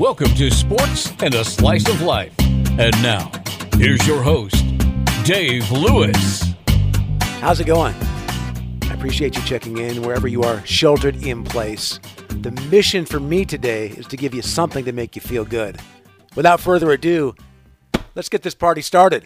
Welcome to Sports and a Slice of Life. And now, here's your host, Dave Lewis. How's it going? I appreciate you checking in wherever you are sheltered in place. The mission for me today is to give you something to make you feel good. Without further ado, let's get this party started.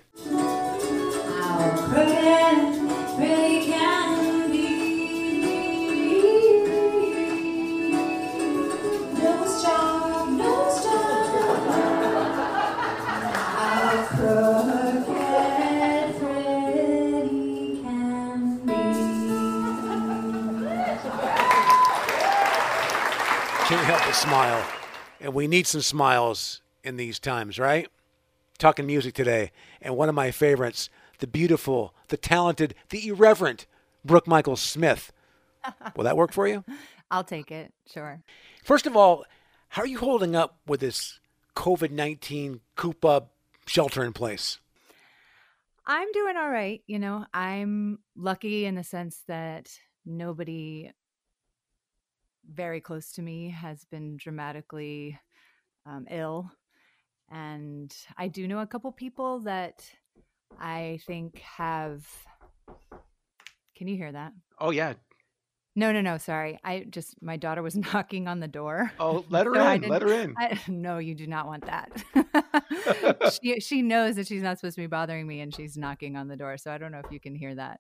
Can't help but smile. And we need some smiles in these times, right? Talking music today. And one of my favorites, the beautiful, the talented, the irreverent Brooke Michaels Smith. Will that work for you? I'll take it. Sure. First of all, how are you holding up with this COVID-19 coop-up shelter in place? I'm doing all right. You know, I'm lucky in the sense that nobody very close to me has been dramatically ill. And I do know a couple people that I think have, can you hear that? Oh, yeah. No, sorry. My daughter was knocking on the door. Oh, let her So in, let her in. No, you do not want that. She knows that she's not supposed to be bothering me and she's knocking on the door. So I don't know if you can hear that.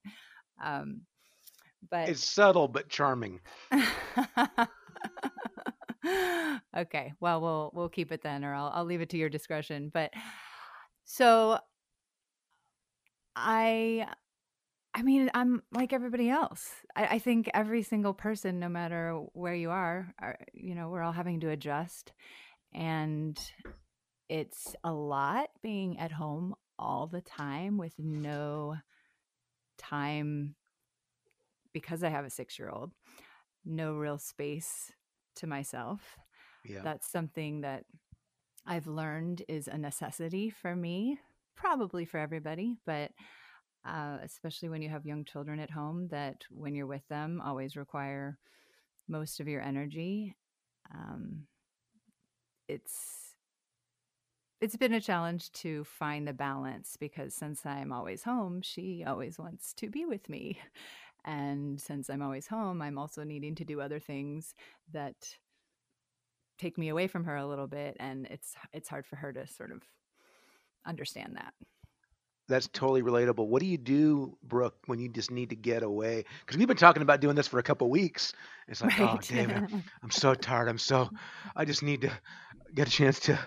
But It's subtle but charming. Okay, well, we'll keep it then, or I'll leave it to your discretion. But so I mean, I'm like everybody else. I think every single person, no matter where you are, we're all having to adjust, and it's a lot being at home all the time with no time. Because I have a 6-year-old, no real space to myself. Yeah. That's something that I've learned is a necessity for me, probably for everybody, but especially when you have young children at home that when you're with them always require most of your energy. It's been a challenge to find the balance because since I'm always home, she always wants to be with me. And since I'm always home, I'm also needing to do other things that take me away from her a little bit. And it's hard for her to sort of understand that. That's totally relatable. What do you do, Brooke, when you just need to get away? Because we've been talking about doing this for a couple of weeks. It's like, Right. Oh, David, I'm so tired. I just need to get a chance to.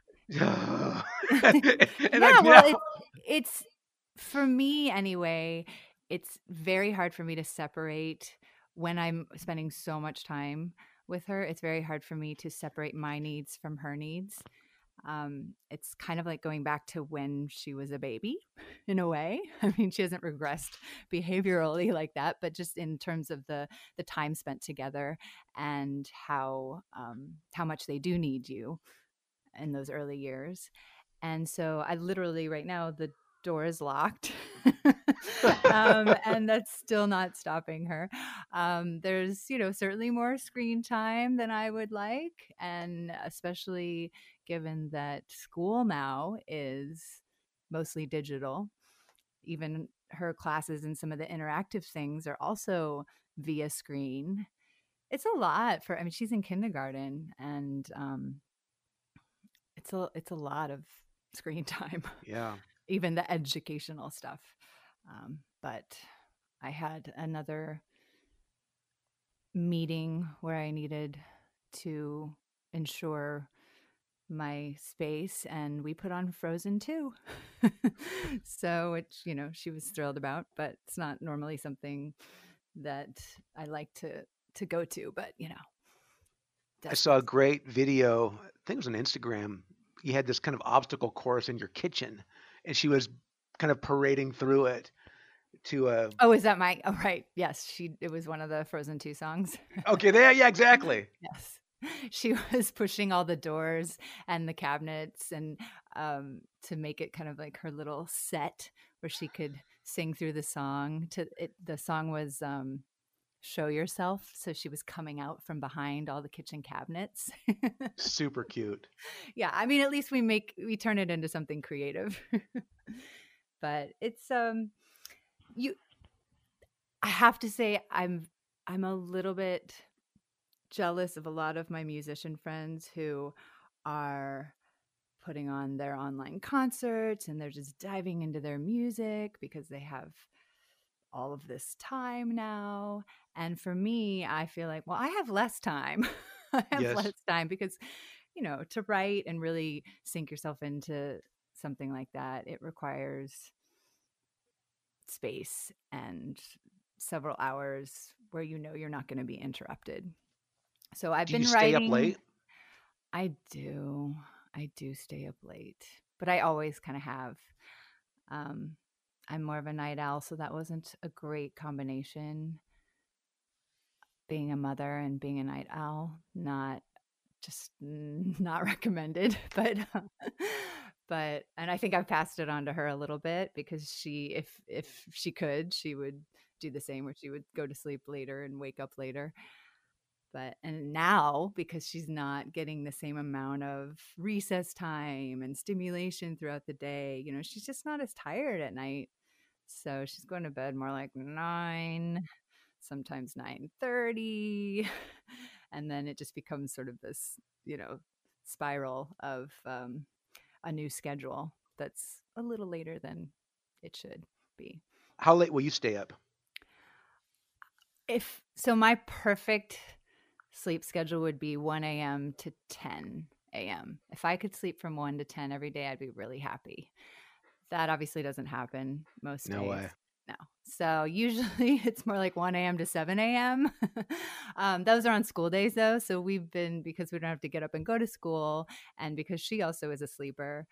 It's for me anyway. It's very hard for me to separate when I'm spending so much time with her. It's very hard for me to separate my needs from her needs. It's kind of like going back to when she was a baby in a way. I mean, she hasn't regressed behaviorally like that, but just in terms of the time spent together and how much they do need you in those early years. And so I literally right now, the door is locked and that's still not stopping her. There's, certainly more screen time than I would like. And especially given that school now is mostly digital, even her classes and some of the interactive things are also via screen. It's a lot she's in kindergarten and it's a lot of screen time. Yeah. Even the educational stuff. But I had another meeting where I needed to ensure my space and we put on Frozen 2. So, which, she was thrilled about, but it's not normally something that I like to go to, but I saw a great video. I think it was on Instagram. You had this kind of obstacle course in your kitchen, and she was kind of parading through it to Oh, is that right. Yes, it was one of the Frozen 2 songs. Okay, there, yeah, exactly. Yes. She was pushing all the doors and the cabinets and to make it kind of like her little set where she could sing through the song. The song was show yourself. So she was coming out from behind all the kitchen cabinets. Super cute. Yeah, I mean, at least we turn it into something creative. But it's you I have to say I'm a little bit jealous of a lot of my musician friends who are putting on their online concerts and they're just diving into their music because they have all of this time now. And for me, I feel like, well, I have less time. I have Yes. less time because, to write and really sink yourself into something like that, it requires space and several hours where you're not going to be interrupted. So I've Do you been stay up writing. late? I do. I do stay up late, but I always kind of have. I'm more of a night owl, so that wasn't a great combination. Being a mother and being a night owl, not recommended, but and I think I've passed it on to her a little bit because if she could, she would do the same where she would go to sleep later and wake up later. And now, because she's not getting the same amount of recess time and stimulation throughout the day, she's just not as tired at night. So she's going to bed more like 9, sometimes 9:30. And then it just becomes sort of this, spiral of a new schedule that's a little later than it should be. How late will you stay up? My perfect sleep schedule would be 1 a.m. to 10 a.m. If I could sleep from 1 to 10 every day, I'd be really happy. That obviously doesn't happen most days. No way. No. So usually it's more like 1 a.m. to 7 a.m. Those are on school days though. So because we don't have to get up and go to school and because she also is a sleeper,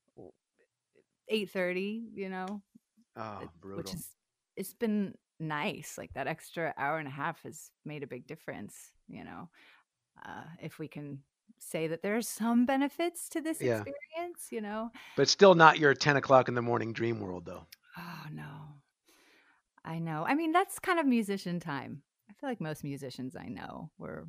8:30, Oh, brutal. which it's been nice. Like that extra hour and a half has made a big difference, if we can say that there are some benefits to this experience, But it's still not your 10 o'clock in the morning dream world though. Oh, no. I know. I mean, that's kind of musician time. I feel like most musicians I know were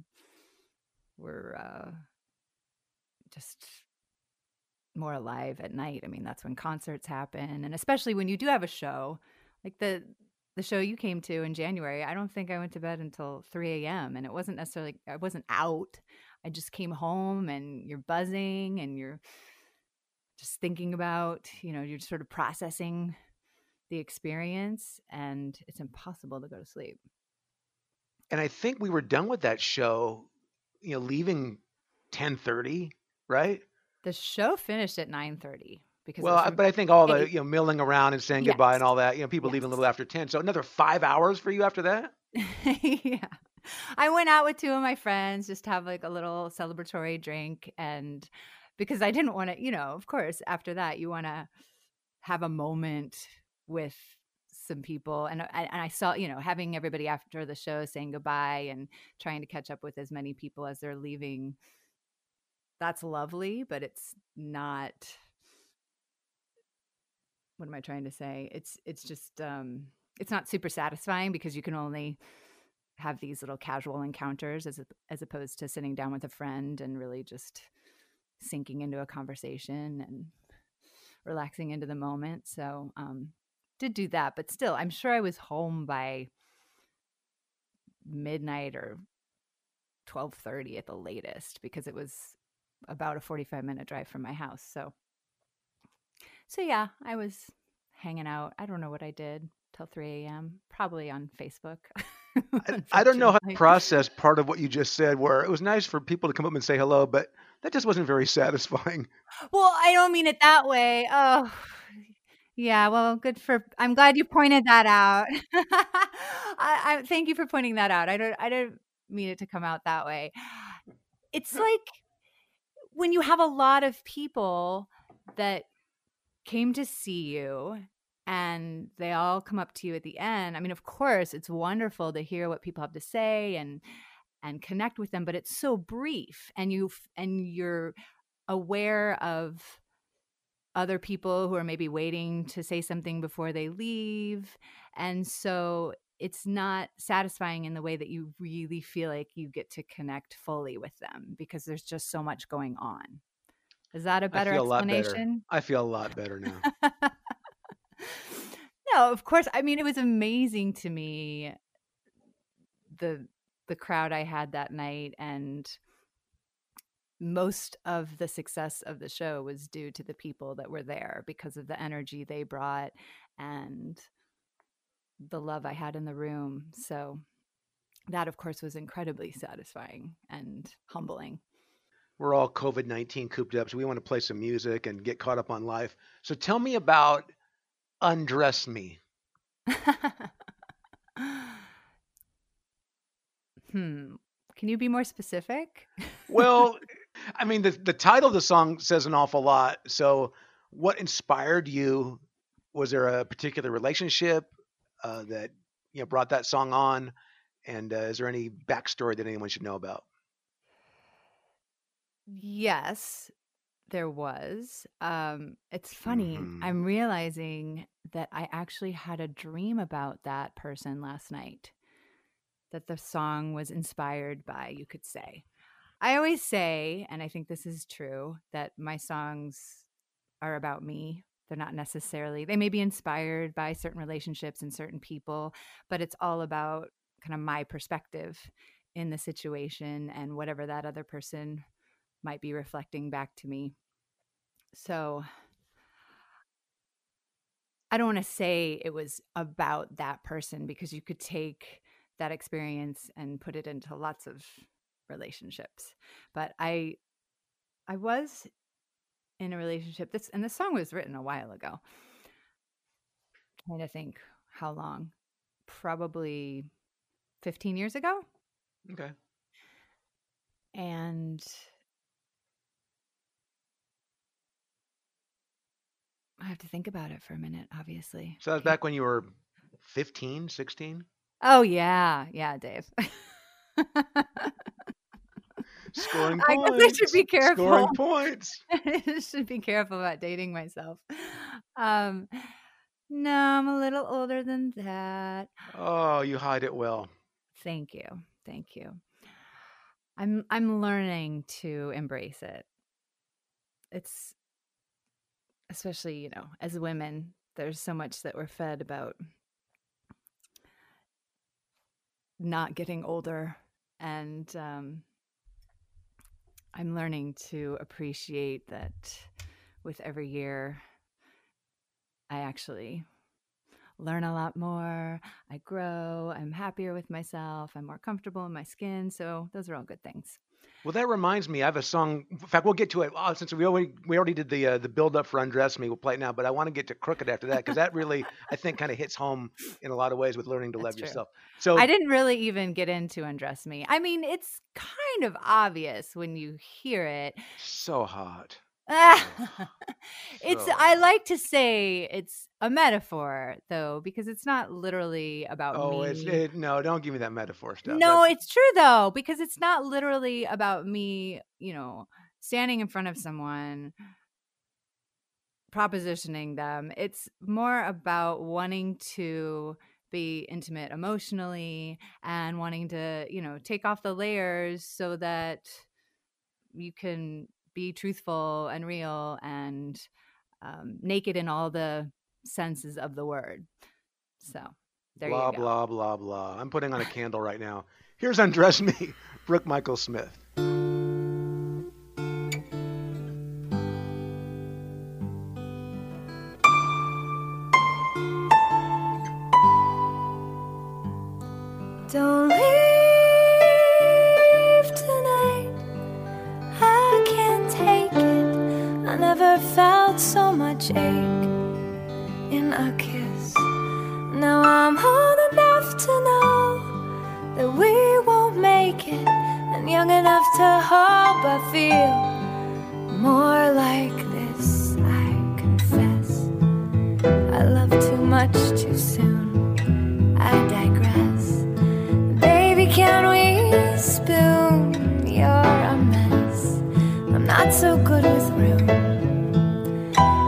just more alive at night. I mean, that's when concerts happen, and especially when you do have a show, like the show you came to in January. I don't think I went to bed until 3 a.m. and it wasn't necessarily I wasn't out. I just came home, and you're buzzing, and you're just thinking about, you're sort of processing the experience, and it's impossible to go to sleep. And I think we were done with that show, leaving 10:30, right? The show finished at 9:30 because But I think all the, 8. milling around and saying goodbye and all that, people leaving a little after 10. So another 5 hours for you after that? Yeah. I went out with 2 of my friends just to have like a little celebratory drink, and because I didn't want to, of course, after that you want to have a moment with some people, and I saw, having everybody after the show saying goodbye and trying to catch up with as many people as they're leaving. That's lovely, but it's not. What am I trying to say? It's just it's not super satisfying because you can only have these little casual encounters as opposed to sitting down with a friend and really just sinking into a conversation and relaxing into the moment. So did do that, but still, I'm sure I was home by midnight or 12:30 at the latest because it was about a 45-minute drive from my house. So yeah, I was hanging out. I don't know what I did till 3 a.m. Probably on Facebook. I don't know how to process part of what you just said, where it was nice for people to come up and say hello, but that just wasn't very satisfying. Well, I don't mean it that way. Oh, yeah. Well, I'm glad you pointed that out. I thank you for pointing that out. I don't mean it to come out that way. It's like when you have a lot of people that came to see you and they all come up to you at the end. I mean, of course, it's wonderful to hear what people have to say and connect with them, but it's so brief, and you're aware of other people who are maybe waiting to say something before they leave. And so it's not satisfying in the way that you really feel like you get to connect fully with them because there's just so much going on. Is that a better explanation? I feel a lot better now. No, of course. I mean, it was amazing to me, the crowd I had that night, and most of the success of the show was due to the people that were there because of the energy they brought and the love I had in the room. So that, of course, was incredibly satisfying and humbling. We're all COVID-19 cooped up, so we want to play some music and get caught up on life. So tell me about Undress Me. Can you be more specific? Well, I mean, the title of the song says an awful lot. So what inspired you? Was there a particular relationship that brought that song on? And is there any backstory that anyone should know about? Yes, there was. It's funny. I'm realizing that I actually had a dream about that person last night that the song was inspired by, you could say. I always say, and I think this is true, that my songs are about me. They're not necessarily, they may be inspired by certain relationships and certain people, but it's all about kind of my perspective in the situation and whatever that other person might be reflecting back to me. So I don't want to say it was about that person because you could take that experience and put it into lots of relationships. But I was in a relationship, this song was written a while ago. I'm trying to think how long. Probably 15 years ago. Okay. And I have to think about it for a minute, obviously. So that was back when you were 15, 16? Oh, yeah. Yeah, Dave. Scoring points. I guess I should be careful. Scoring points. I should be careful about dating myself. No, I'm a little older than that. Oh, you hide it well. Thank you. Thank you. I'm learning to embrace it. It's especially, as women, there's so much that we're fed about not getting older, and I'm learning to appreciate that with every year I actually learn a lot more, I grow, I'm happier with myself, I'm more comfortable in my skin, so those are all good things. Well, that reminds me, I have a song. In fact, we'll get to it. Since we already did the build up for Undress Me, we'll play it now. But I want to get to Crooked after that because that really, I think, kind of hits home in a lot of ways with learning to love yourself. So I didn't really even get into Undress Me. I mean, it's kind of obvious when you hear it. So hot. I like to say it's a metaphor, though, because it's not literally about me. No, don't give me that metaphor stuff. No, it's true, though, because it's not literally about me, standing in front of someone, propositioning them. It's more about wanting to be intimate emotionally and wanting to, take off the layers so that you can be truthful and real and naked in all the senses of the word. So there you go. Blah, blah, blah. I'm putting on a candle right now. Here's Undress Me, Brooke Michael Smith. Don't leave tonight, I can't take it. I never felt so much ache in a kiss. Now I'm old enough to know that we won't make it, and young enough to hope I feel more like this. I confess I love too much too soon. I digress. Baby, can we spoon? You're a mess. I'm not so good with room.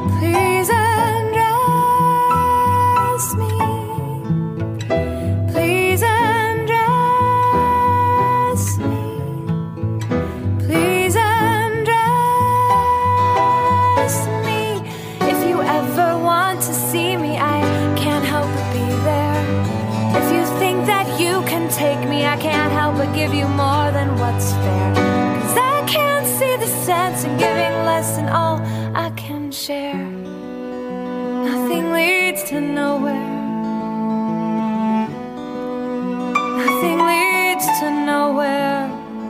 Please undress me. Please give you more than what's fair. 'Cause I can't see the sense in giving less than all I can share. Nothing leads to nowhere. Nothing leads to nowhere.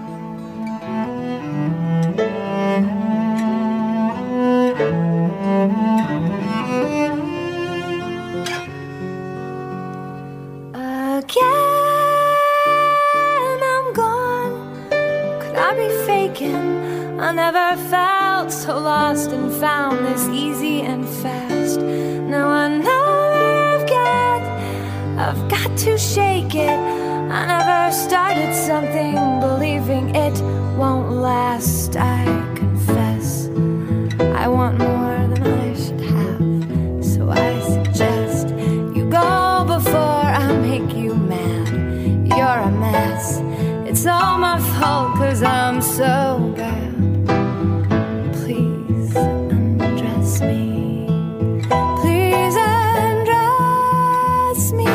Again, I'm gone. Could I be faking? I never felt so lost and found this easy and fast. Now I know that I've got to shake it. I never started something believing it won't last. I confess I want more than I should have. So I suggest you go before I make you mad. You're a mess. It's all my fault 'cause I'm so bad. Please undress me. Please undress me.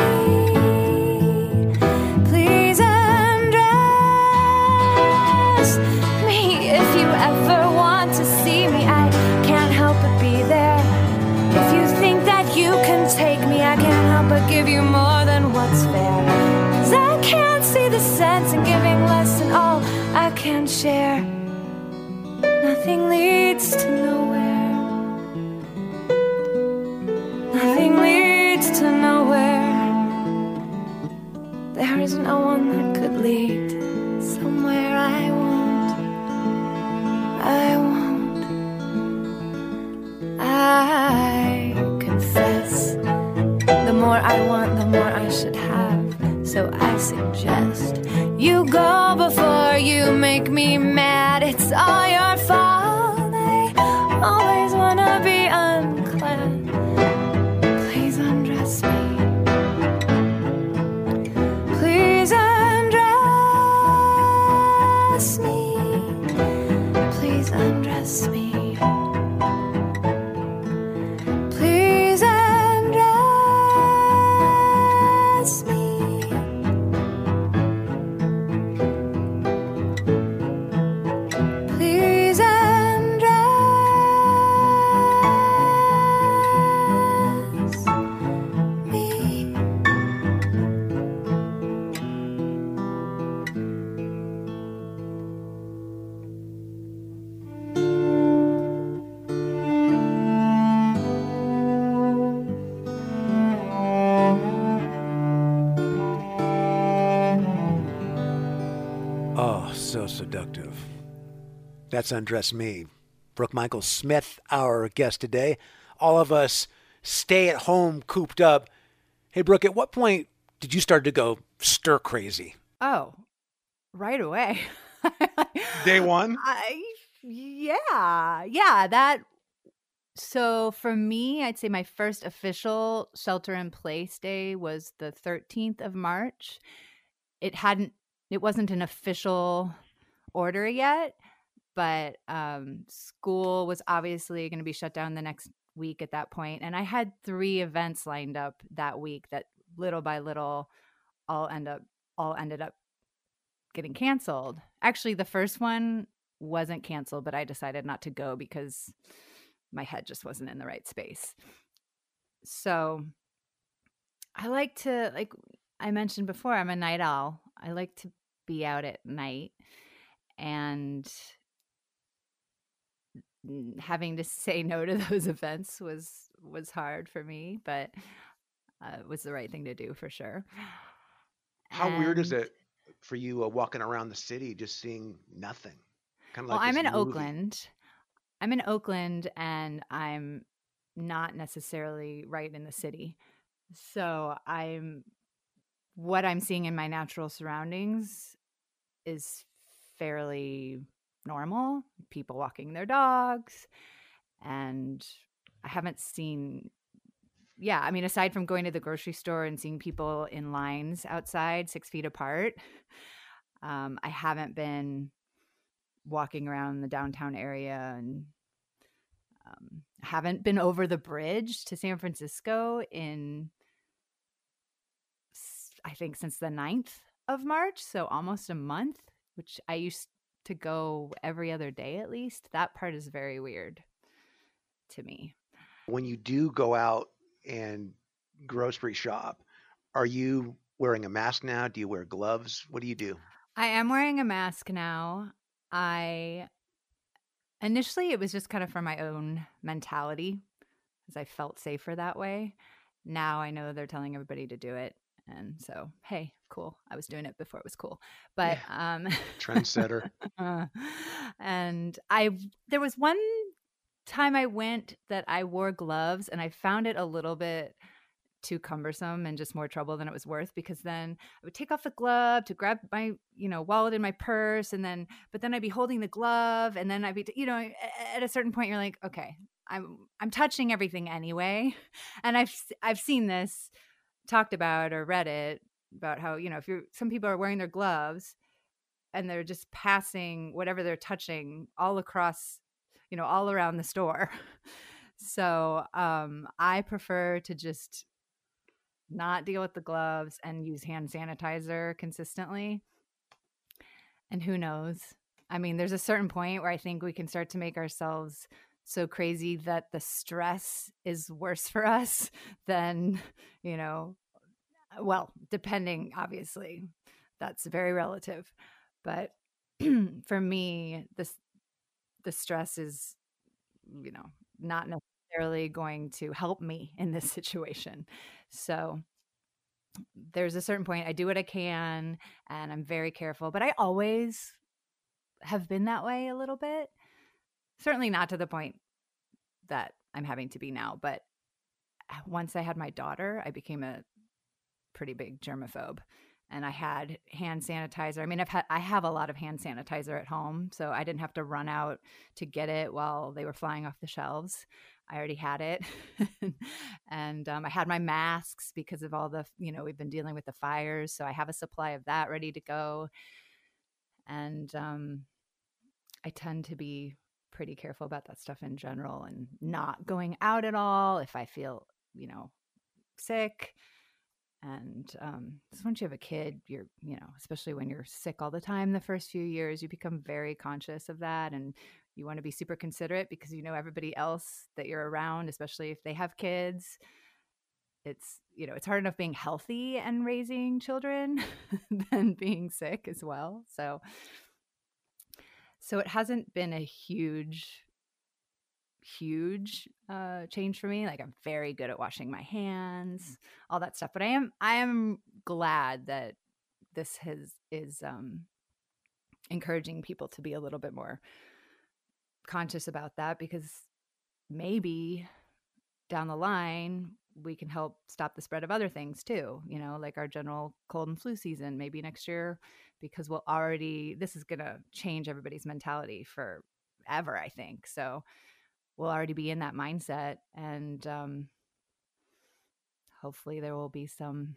Please undress me. If you ever want to see me, I can't help but be there. If you think that you can take me, I can't help but give you more than what's fair. 'Cause I can't see the sense in giving less than all I can share. Nothing leads to nowhere. Nothing leads to nowhere. There is no one that could lead somewhere I won't. I won't. I confess the more I want, the more I should have. So I suggest you go before you make me mad. It's all your fault. I always wanna be unclad. Please undress me. Please undress me. Please undress me. Please undress me. Please undress me. Oh, so seductive. That's Undress Me. Brooke Michael Smith, our guest today. All of us stay at home, cooped up. Hey, Brooke, at what point did you start to go stir crazy? Oh, right away. Day one? That. So for me, I'd say my first official shelter in place day was the 13th of March. It wasn't an official order yet, but school was obviously going to be shut down the next week at that point. And I had 3 events lined up that week that little by little all ended up getting canceled. Actually, the first one wasn't canceled, but I decided not to go because my head just wasn't in the right space. So I like to, like I mentioned before, I'm a night owl. I like to be out at night, and having to say no to those events was hard for me, but it was the right thing to do for sure. How weird is it for you walking around the city just seeing nothing? Kind of Well, like I'm this in movie. Oakland. I'm in Oakland, and I'm not necessarily right in the city. So what I'm seeing in my natural surroundings is fairly normal. People walking their dogs, and I haven't seen, aside from going to the grocery store and seeing people in lines outside 6 feet apart, I haven't been walking around the downtown area, and haven't been over the bridge to San Francisco in, I think, since the 9th of March, so almost a month, which I used to go every other day at least. That part is very weird to me. When you do go out and grocery shop, are you wearing a mask now? Do you wear gloves? What do you do? I am wearing a mask now. Initially, it was just kind of for my own mentality, because I felt safer that way. Now I know they're telling everybody to do it. And so, hey, cool. I was doing it before it was cool. But Trendsetter. and there was one time I went that I wore gloves, and I found it a little bit too cumbersome and just more trouble than it was worth, because then I would take off the glove to grab my, wallet in my purse, but then I'd be holding the glove, and then I'd be, at a certain point you're like, okay, I'm touching everything anyway. And I've seen this talked about or read it about how, some people are wearing their gloves and they're just passing whatever they're touching all across, all around the store. So I prefer to just not deal with the gloves and use hand sanitizer consistently. And who knows? I mean, there's a certain point where I think we can start to make ourselves so crazy that the stress is worse for us than, well, depending, obviously, that's very relative. But for me, the stress is, not necessarily going to help me in this situation. So there's a certain point I do what I can and I'm very careful, but I always have been that way a little bit. Certainly not to the point that I'm having to be now, but once I had my daughter, I became a pretty big germaphobe. And I had hand sanitizer. I mean, I have a lot of hand sanitizer at home, so I didn't have to run out to get it while they were flying off the shelves. I already had it. And I had my masks because of all the, we've been dealing with the fires. So I have a supply of that ready to go. And I tend to be pretty careful about that stuff in general and not going out at all if I feel, sick. And so once you have a kid, you're, especially when you're sick all the time, the first few years, you become very conscious of that. And you want to be super considerate because everybody else that you're around, especially if they have kids. It's, it's hard enough being healthy and raising children than being sick as well. So it hasn't been a huge change for me. Like, I'm very good at washing my hands, all that stuff. But I am glad that this is encouraging people to be a little bit more conscious about that, because maybe down the line we can help stop the spread of other things too, like our general cold and flu season maybe next year, because this is going to change everybody's mentality forever, I think. So we'll already be in that mindset, and hopefully there will be some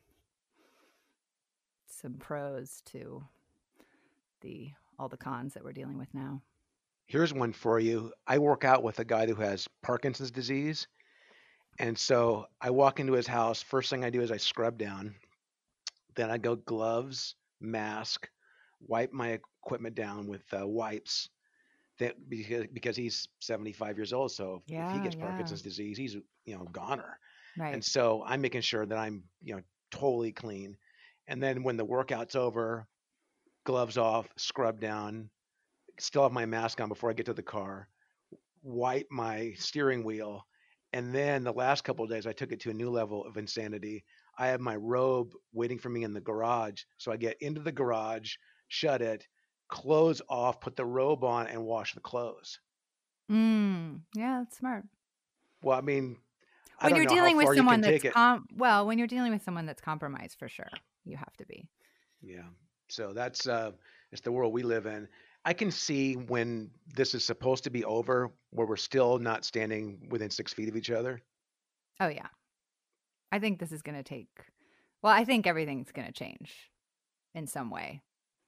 pros to all the cons that we're dealing with now. Here's one for you. I work out with a guy who has Parkinson's disease. And so I walk into his house. First thing I do is I scrub down. Then I go gloves, mask, wipe my equipment down with wipes. That because he's 75 years old, so if he gets Parkinson's disease, he's goner. Right. And so I'm making sure that I'm totally clean. And then when the workout's over, gloves off, scrub down, still have my mask on before I get to the car, wipe my steering wheel, and then the last couple of days I took it to a new level of insanity. I have my robe waiting for me in the garage, so I get into the garage, shut it, clothes off, put the robe on, and wash the clothes. Yeah, that's smart. Well, I mean, when you're dealing with someone that's when you're dealing with someone that's compromised, for sure, you have to be. Yeah. So that's it's the world we live in. I can see when this is supposed to be over, where we're still not standing within 6 feet of each other. Oh yeah, I think this is going to take. Well, I think everything's going to change in some way.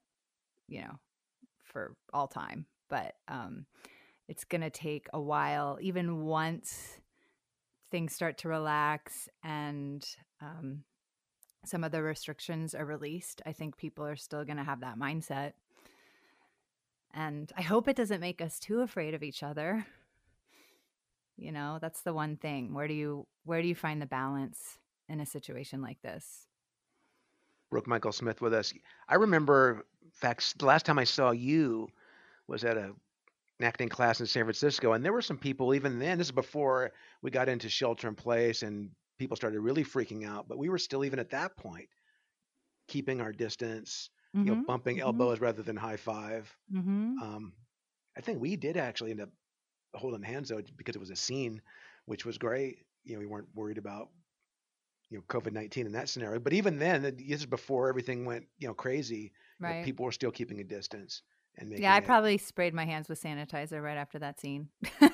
For all time, but it's going to take a while, even once things start to relax and some of the restrictions are released, I think people are still going to have that mindset. And I hope it doesn't make us too afraid of each other. You know, that's the one thing. Where do you find the balance in a situation like this? Brooke Michael Smith with us. I remember, in fact, the last time I saw you was at an acting class in San Francisco, and there were some people even then. This is before we got into shelter in place and people started really freaking out, but we were still even at that point keeping our distance, bumping elbows rather than high five. I think we did actually end up holding hands though because it was a scene, which was great. We weren't worried about COVID-19 in that scenario. But even then, this is before everything went crazy. Right. People were still keeping a distance and making. Yeah, I probably sprayed my hands with sanitizer right after that scene.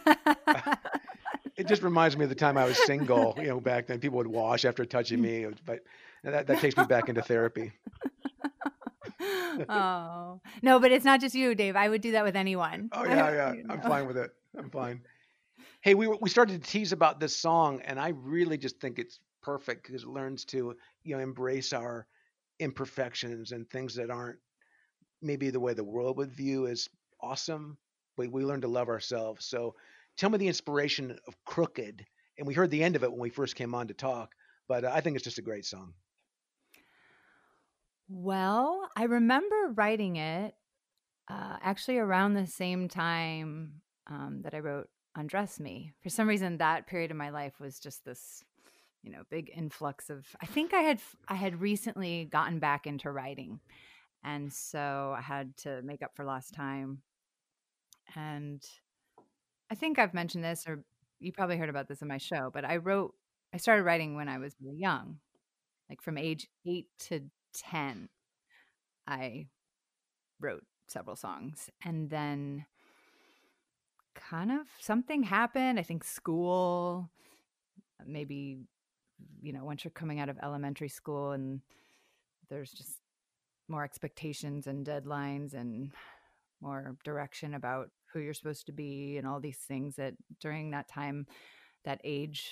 It just reminds me of the time I was single. Back then people would wash after touching me, but that takes me back into therapy. Oh no, but it's not just you, Dave. I would do that with anyone. Oh yeah. I'm fine with it. I'm fine. Hey, we started to tease about this song, and I really just think it's perfect because it learns to embrace our imperfections and things that aren't maybe the way the world would view as awesome, but we learn to love ourselves. So tell me the inspiration of Crooked. And we heard the end of it when we first came on to talk, but I think it's just a great song. Well, I remember writing it actually around the same time that I wrote Undress Me. For some reason, that period of my life was just this, big influx of, I think I had recently gotten back into writing. And so I had to make up for lost time. And I think I've mentioned this, or you probably heard about this in my show, but I started writing when I was really young, like from age 8 to 10, I wrote several songs. And then kind of something happened. I think school, maybe, once you're coming out of elementary school and there's just more expectations and deadlines and more direction about who you're supposed to be and all these things that during that time, that age,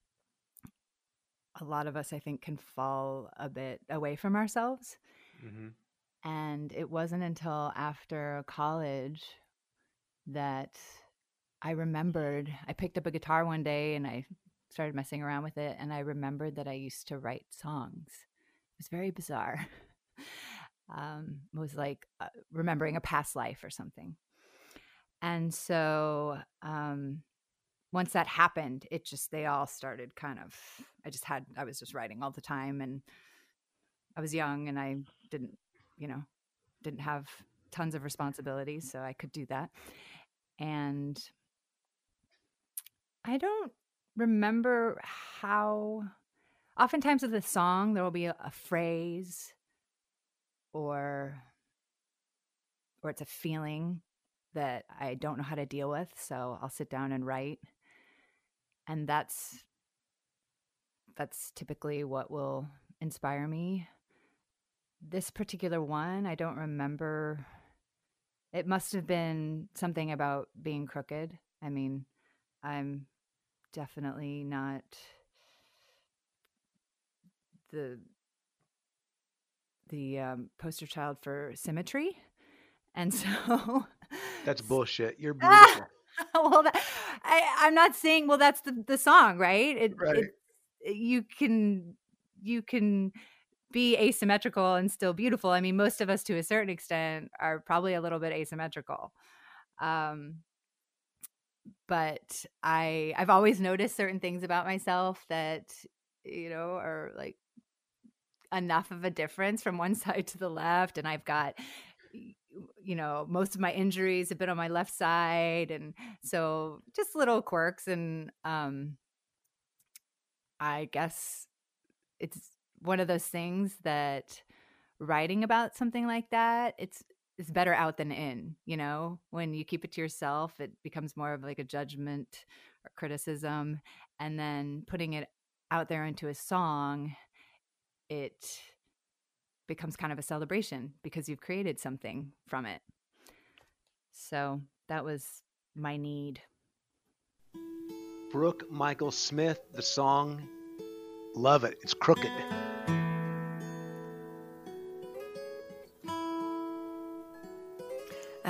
a lot of us, I think, can fall a bit away from ourselves. Mm-hmm. And it wasn't until after college that I remembered, I picked up a guitar one day and I started messing around with it. And I remembered that I used to write songs. It was very bizarre. It was like remembering a past life or something. And so once that happened, they all started kind of, I was just writing all the time, and I was young and I didn't have tons of responsibilities, so I could do that. And I don't remember how, oftentimes with a song, there will be a phrase or it's a feeling that I don't know how to deal with. So I'll sit down and write. And that's typically what will inspire me. This particular one, I don't remember. It must have been something about being crooked. I mean, I'm definitely not the poster child for symmetry. And so that's bullshit. You're beautiful. Well, I'm not saying, well, that's the song, right? Right. You can be asymmetrical and still beautiful. I mean, most of us to a certain extent are probably a little bit asymmetrical. But I've always noticed certain things about myself that, are like enough of a difference from one side to the left. And I've got, most of my injuries have been on my left side. And so just little quirks. And I guess it's one of those things that writing about something like that, it's better out than in, when you keep it to yourself, it becomes more of like a judgment or criticism. And then putting it out there into a song, it becomes kind of a celebration because you've created something from it. So that was my need. Brooke Michael Smith, the song, love it. It's Crooked.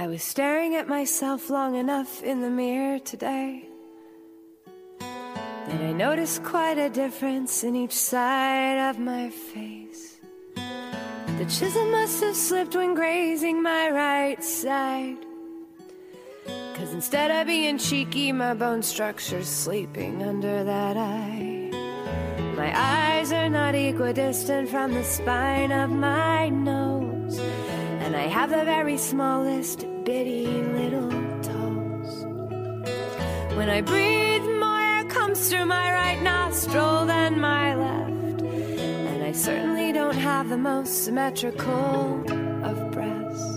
I was staring at myself long enough in the mirror today that I noticed quite a difference in each side of my face. The chisel must have slipped when grazing my right side, 'cause instead of being cheeky, my bone structure's sleeping under that eye. My eyes are not equidistant from the spine of my nose, and I have the very smallest bitty little toes. When I breathe, more air comes through my right nostril than my left, and I certainly don't have the most symmetrical of breaths.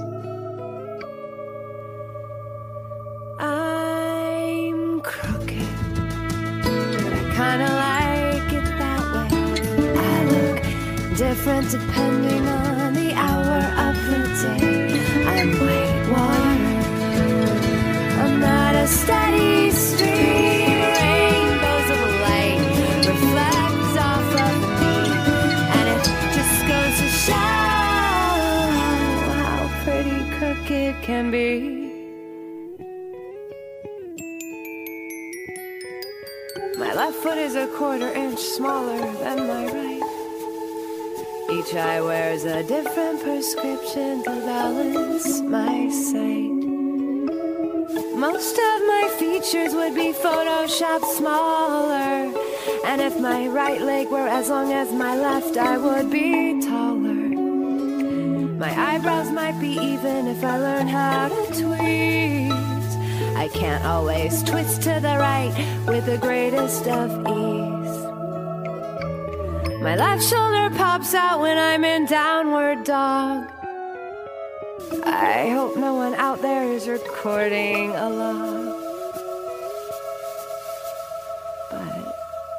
I'm crooked, but I kinda like it that way. I look different depending on the hour of the day. I'm white water, I'm not a steady stream. Rainbows of light reflect off of me, and it just goes to show how pretty crooked can be. My left foot is a 1/4 inch smaller than my right. Each eye wears a different prescription to balance my sight. Most of my features would be photoshopped smaller, and if my right leg were as long as my left, I would be taller. My eyebrows might be even if I learn how to tweeze. I can't always twist to the right with the greatest of ease. My left shoulder pops out when I'm in downward dog. I hope no one out there is recording along, but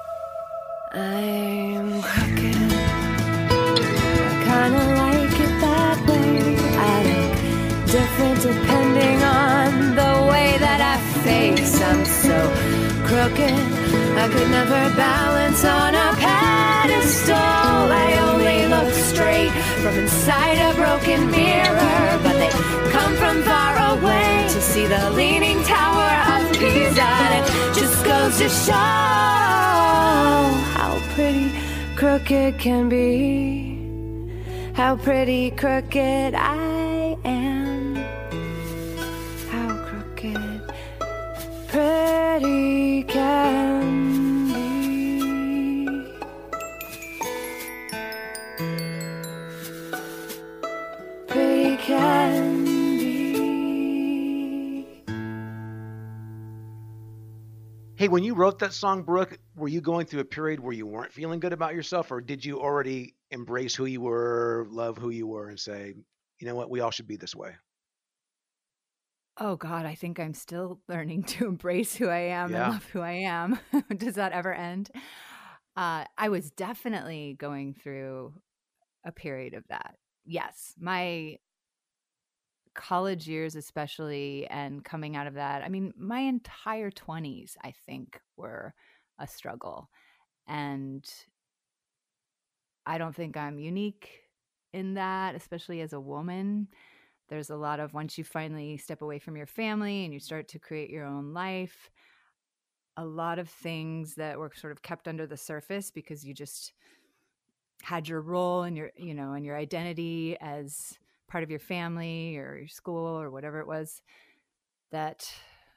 I'm crooked. I kinda like it that way. I look different depending on the way that I face. I'm so crooked, I could never balance on a pedestal. I only look straight from inside a broken mirror, but they come from far away to see the leaning tower of Pisa. And it just goes to show how pretty crooked can be, how pretty crooked I am, how crooked pretty can be. Pretty can be. Hey, when you wrote that song, Brooke, were you going through a period where you weren't feeling good about yourself, or did you already embrace who you were, love who you were, and say, you know what, we all should be this way? Oh God, I think I'm still learning to embrace who I am Yeah. and love who I am. Does that ever end? I was definitely going through a period of that. Yes, my college years especially, and coming out of that, I mean, my entire 20s, I think, were a struggle. And I don't think I'm unique in that, especially as a woman. There's a lot of, once you finally step away from your family and you start to create your own life, a lot of things that were sort of kept under the surface because you just had your role and your, you know, and your identity as part of your family or your school or whatever it was, that,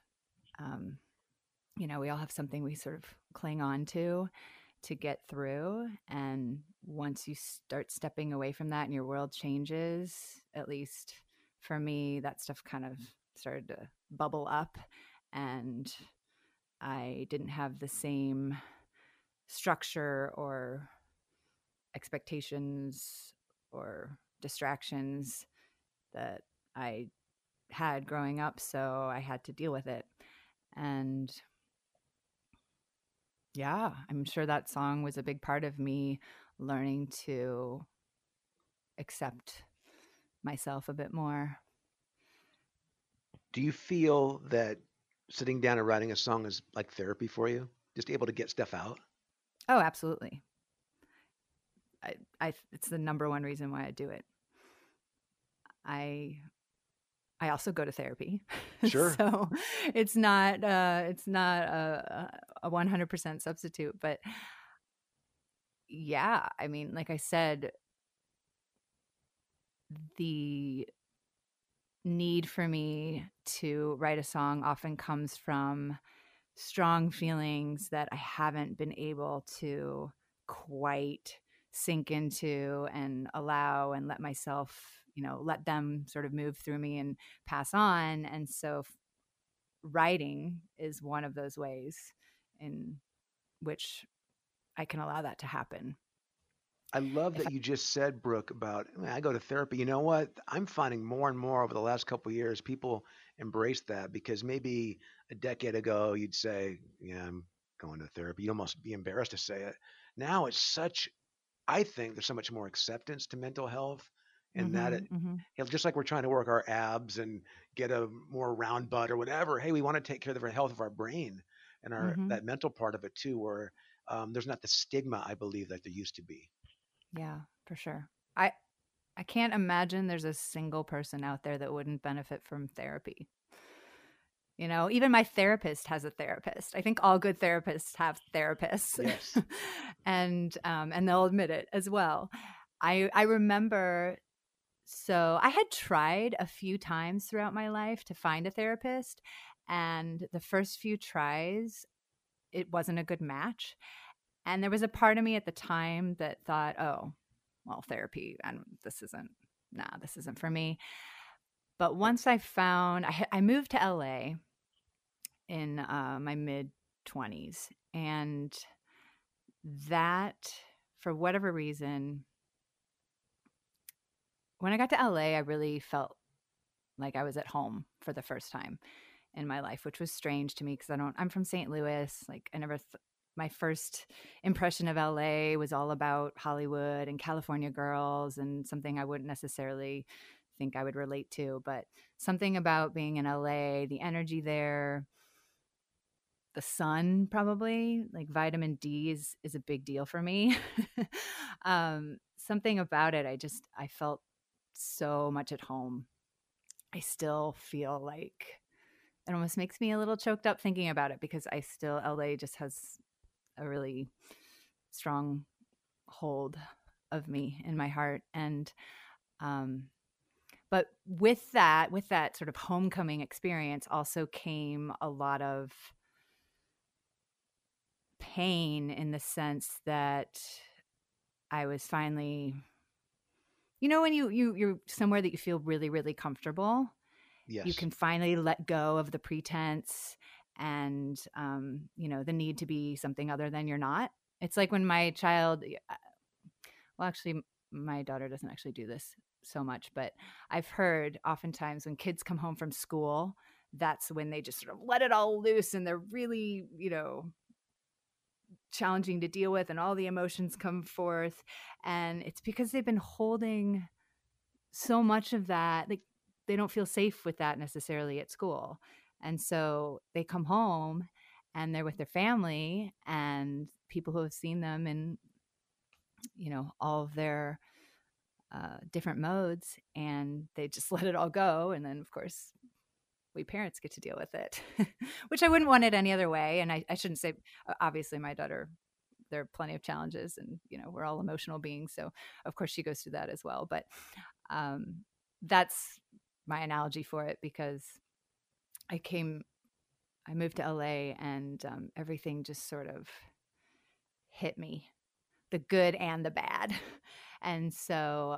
you know, we all have something we sort of cling on to get through. And once you start stepping away from that and your world changes, at least for me, that stuff kind of started to bubble up, and I didn't have the same structure or expectations or distractions that I had growing up, so I had to deal with it. And yeah, I'm sure that song was a big part of me learning to accept myself a bit more. Do you feel that sitting down and writing a song is like therapy for you? Just able to get stuff out? Oh, absolutely. It's the number one reason why I do it. I I also go to therapy. Sure. So it's not a 100% substitute, but yeah, I mean, like I said, the need for me to write a song often comes from strong feelings that I haven't been able to quite sink into and allow and let myself, let them sort of move through me and pass on. And so writing is one of those ways in which I can allow that to happen. I love that you just said, Brooke, about I go to therapy. You know what? I'm finding more and more over the last couple of years, people embrace that, because maybe a decade ago you'd say, "Yeah, I'm going to therapy." You'd almost be embarrassed to say it. Now it's such. I think there's so much more acceptance to mental health, and that Mm-hmm, mm-hmm, just like we're trying to work our abs and get a more round butt or whatever. Hey, we want to take care of the health of our brain and our mm-hmm. that mental part of it too, where there's not the stigma, I believe, that there used to be. Yeah, for sure. I can't imagine there's a single person out there that wouldn't benefit from therapy. Even my therapist has a therapist. I think all good therapists have therapists. Yes. and they'll admit it as well. I remember, so I had tried a few times throughout my life to find a therapist, and the first few tries, it wasn't a good match. And there was a part of me at the time that thought, oh, well, therapy, and this isn't for me. But once I moved to LA in my mid 20s, and that, for whatever reason, when I got to LA, I really felt like I was at home for the first time in my life, which was strange to me because I'm from St. Louis. Like I never my first impression of LA was all about Hollywood and California girls, and something I wouldn't necessarily think I would relate to, but something about being in LA, the energy there, the sun, probably like vitamin D is a big deal for me. Something about it, I felt so much at home. I still feel like it almost makes me a little choked up thinking about it, because LA just has a really strong hold of me in my heart. And but with that sort of homecoming experience also came a lot of pain, in the sense that I was finally, when you're somewhere that you feel really, really comfortable, Yes. you can finally let go of the pretense and the need to be something other than you're not. It's like when my child, well, actually my daughter doesn't actually do this so much, but I've heard oftentimes when kids come home from school, that's when they just sort of let it all loose, and they're really, challenging to deal with, and all the emotions come forth. And it's because they've been holding so much of that, like they don't feel safe with that necessarily at school. And so they come home and they're with their family and people who have seen them in, all of their different modes, and they just let it all go. And then, of course, we parents get to deal with it, which I wouldn't want it any other way. And I shouldn't say, obviously, my daughter, there are plenty of challenges, and, we're all emotional beings. So, of course, she goes through that as well. But that's my analogy for it, because I moved to LA, and everything just sort of hit me, the good and the bad. And so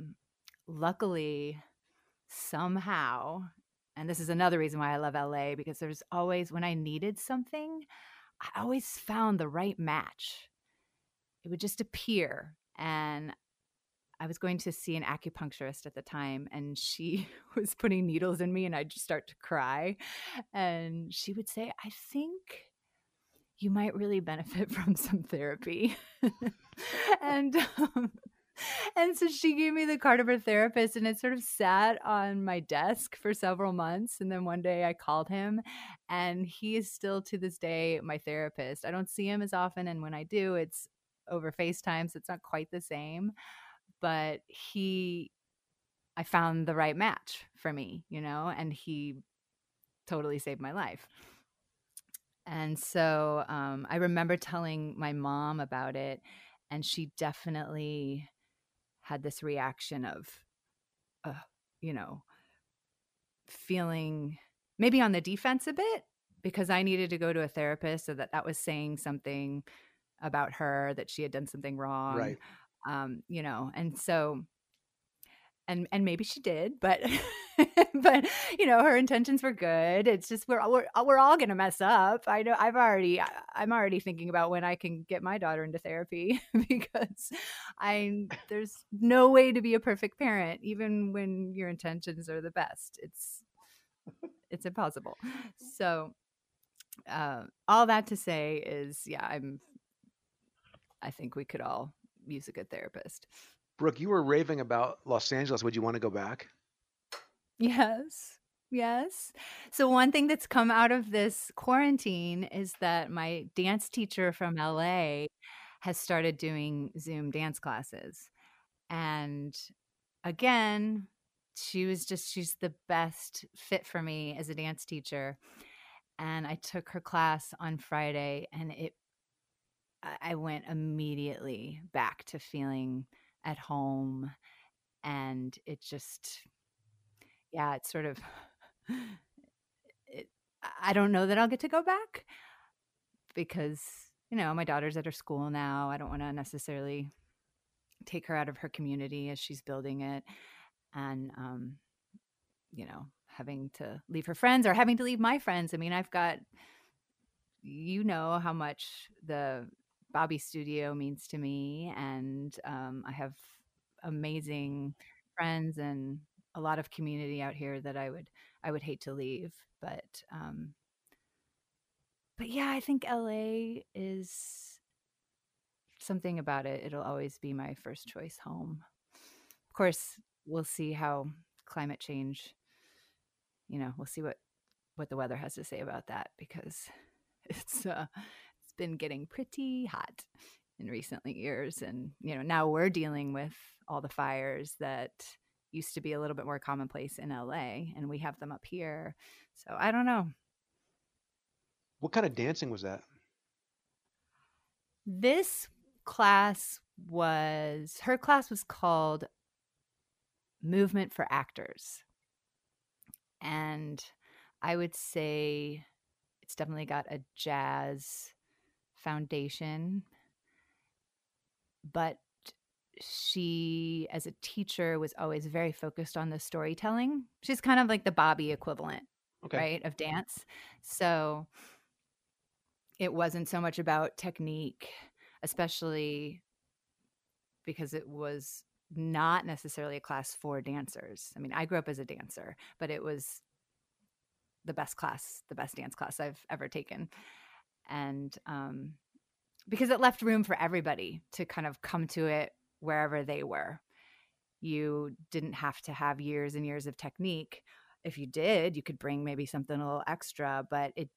luckily, somehow, and this is another reason why I love LA, because there's always, when I needed something, I always found the right match. It would just appear. And I was going to see an acupuncturist at the time, and she was putting needles in me, and I'd just start to cry. And she would say, I think you might really benefit from some therapy. and so she gave me the card of her therapist, and it sort of sat on my desk for several months. And then one day I called him, and he is still to this day my therapist. I don't see him as often, and when I do, it's over FaceTime, so it's not quite the same. But I found the right match for me, and he totally saved my life. And so I remember telling my mom about it, and she definitely had this reaction of, you know, feeling maybe on the defense a bit, because I needed to go to a therapist, so that was saying something about her, that she had done something wrong. Right. And so, and maybe she did, but but her intentions were good. It's just we're all gonna mess up. I know. I'm already thinking about when I can get my daughter into therapy because there's no way to be a perfect parent, even when your intentions are the best. It's impossible. So all that to say is, yeah, I think we could all use a good therapist. Brooke, you were raving about Los Angeles. Would you want to go back? Yes. Yes. So one thing that's come out of this quarantine is that my dance teacher from LA has started doing Zoom dance classes. And again, she's the best fit for me as a dance teacher. And I took her class on Friday, and I went immediately back to feeling at home. And it just, yeah, it's sort of, I don't know that I'll get to go back because, my daughter's at her school now. I don't want to necessarily take her out of her community as she's building it. And, having to leave her friends or having to leave my friends. I mean, I've got, how much the Bobby Studio means to me. And I have amazing friends and a lot of community out here that I would hate to leave. But yeah, I think LA is something about it. It'll always be my first choice home. Of course, we'll see how climate change, we'll see what the weather has to say about that, because it's been getting pretty hot in recent years. And, now we're dealing with all the fires that used to be a little bit more commonplace in LA, and we have them up here. So I don't know. What kind of dancing was that? This her class was called Movement for Actors. And I would say it's definitely got a jazz foundation, but she, as a teacher, was always very focused on the storytelling. She's kind of like the Bobby equivalent, right, of dance. So it wasn't so much about technique, especially because it was not necessarily a class for dancers. I mean, I grew up as a dancer, but it was the best dance class I've ever taken. And because it left room for everybody to kind of come to it wherever they were. You didn't have to have years and years of technique. If you did, you could bring maybe something a little extra, but it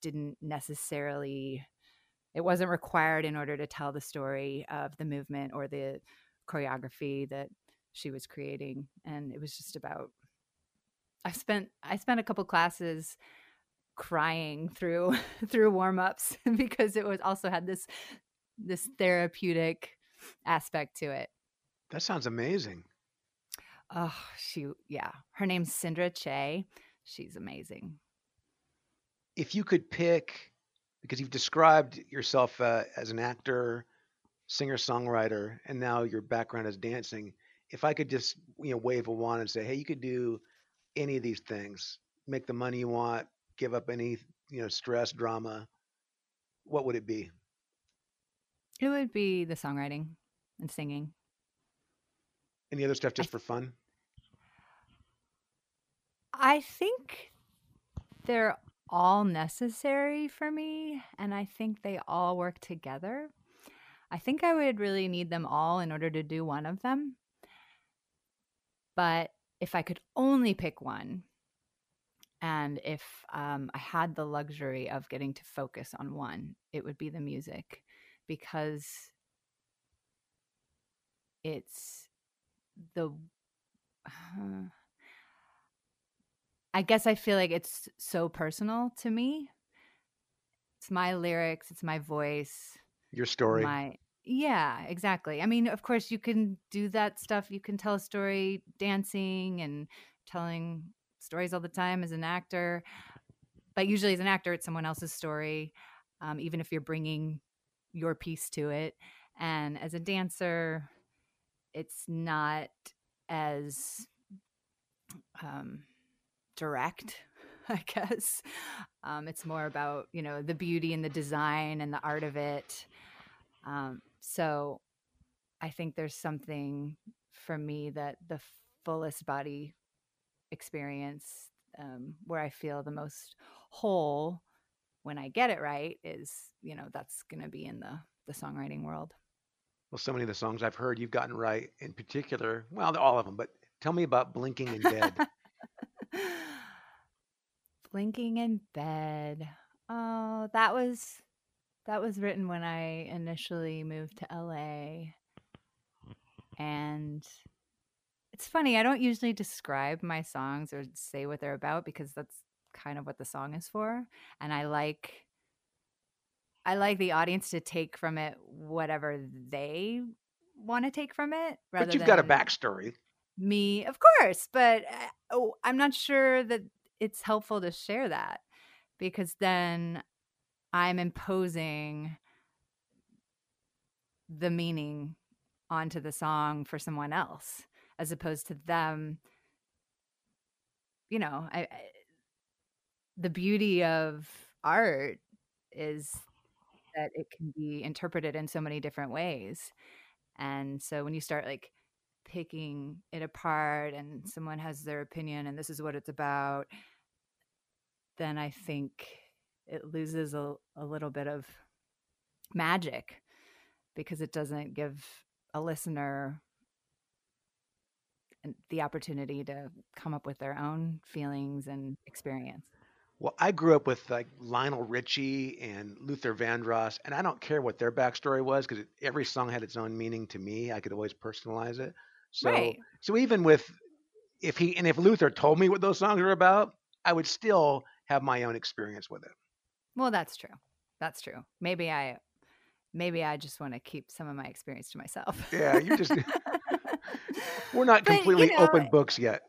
wasn't required in order to tell the story of the movement or the choreography that she was creating. And it was just about, I spent a couple classes crying through warm-ups because it was also had this therapeutic aspect to it. That sounds amazing. Oh, her name's Cindra Che. She's amazing. If you could pick, because you've described yourself as an actor, singer-songwriter, and now your background is dancing. If I could just wave a wand and say, hey, you could do any of these things, make the money you want, give up any stress, drama, what would it be? It would be the songwriting and singing. Any other stuff just for fun? I think they're all necessary for me, and I think they all work together. I think I would really need them all in order to do one of them. But if I could only pick one, and if I had the luxury of getting to focus on one, it would be the music, because it's I guess I feel like it's so personal to me. It's my lyrics, it's my voice, Your story. Yeah, exactly. I mean, of course you can do that stuff. You can tell a story dancing and telling stories all the time as an actor. But usually as an actor, it's someone else's story, even if you're bringing your piece to it. And as a dancer, it's not as direct, I guess. It's more about, the beauty and the design and the art of it. So I think there's something for me that the fullest body experience, where I feel the most whole when I get it right is, that's going to be in the songwriting world. Well, so many of the songs I've heard you've gotten right. In particular, well, all of them, but tell me about Blinking in Bed. Blinking in Bed. Oh, that was written when I initially moved to LA. And it's funny, I don't usually describe my songs or say what they're about because that's kind of what the song is for. And I like the audience to take from it whatever they want to take from it. But you've got a backstory. Me, of course. But I'm not sure that it's helpful to share that because then I'm imposing the meaning onto the song for someone else as opposed to them. The beauty of art is that it can be interpreted in so many different ways. And so when you start like picking it apart and someone has their opinion and this is what it's about, then I think it loses a little bit of magic because it doesn't give a listener the opportunity to come up with their own feelings and experience. Well, I grew up with like Lionel Richie and Luther Vandross, and I don't care what their backstory was because every song had its own meaning to me. I could always personalize it. So, right. So even if Luther told me what those songs were about, I would still have my own experience with it. Well, that's true. That's true. Maybe I just want to keep some of my experience to myself. Yeah, you just we're not completely open books yet.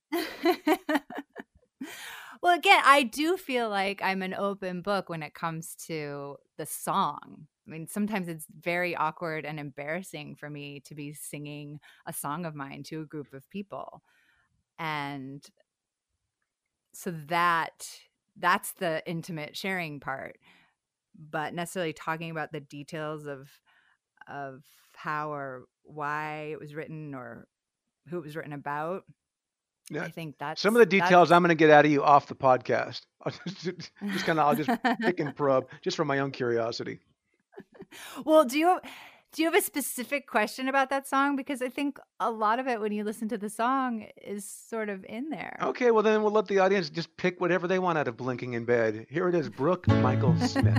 Well, again, I do feel like I'm an open book when it comes to the song. I mean, sometimes it's very awkward and embarrassing for me to be singing a song of mine to a group of people. And so that's the intimate sharing part. But necessarily talking about the details of how or why it was written or who it was written about. Yeah. I think that's some of the details I'm going to get out of you off the podcast. I'll just pick and probe just for my own curiosity. Well, do you have a specific question about that song? Because I think a lot of it, when you listen to the song, is sort of in there. Okay, well then we'll let the audience just pick whatever they want out of Blinking in Bed. Here it is, Brooke Michael Smith.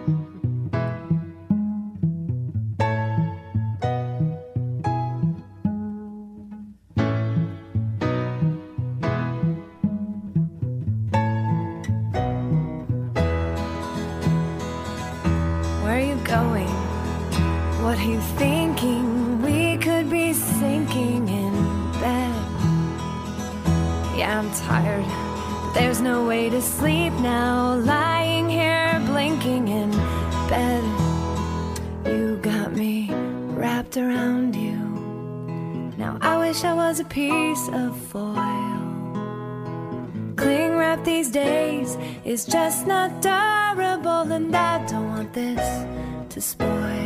What are you thinking? We could be sinking in bed. Yeah, I'm tired, but there's no way to sleep now. Lying here, blinking in bed. You got me wrapped around you. Now I wish I was a piece of foil. Cling wrap these days is just not durable, and I don't want this to spoil.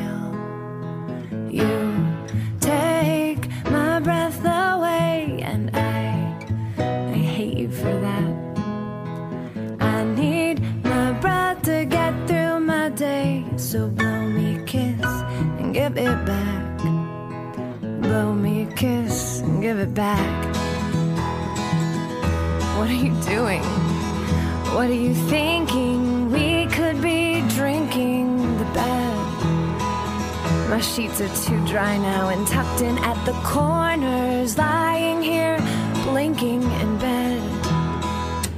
You take my breath away, and I hate you for that. I need my breath to get through my day, so blow me a kiss and give it back. Blow me a kiss and give it back. What are you doing? What are you thinking? We could be drinking the bed. My sheets are too dry now and tucked in at the corners. Lying here, blinking in bed.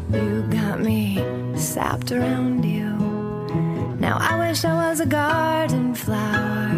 scrapped around you. Now I wish I was a garden flower.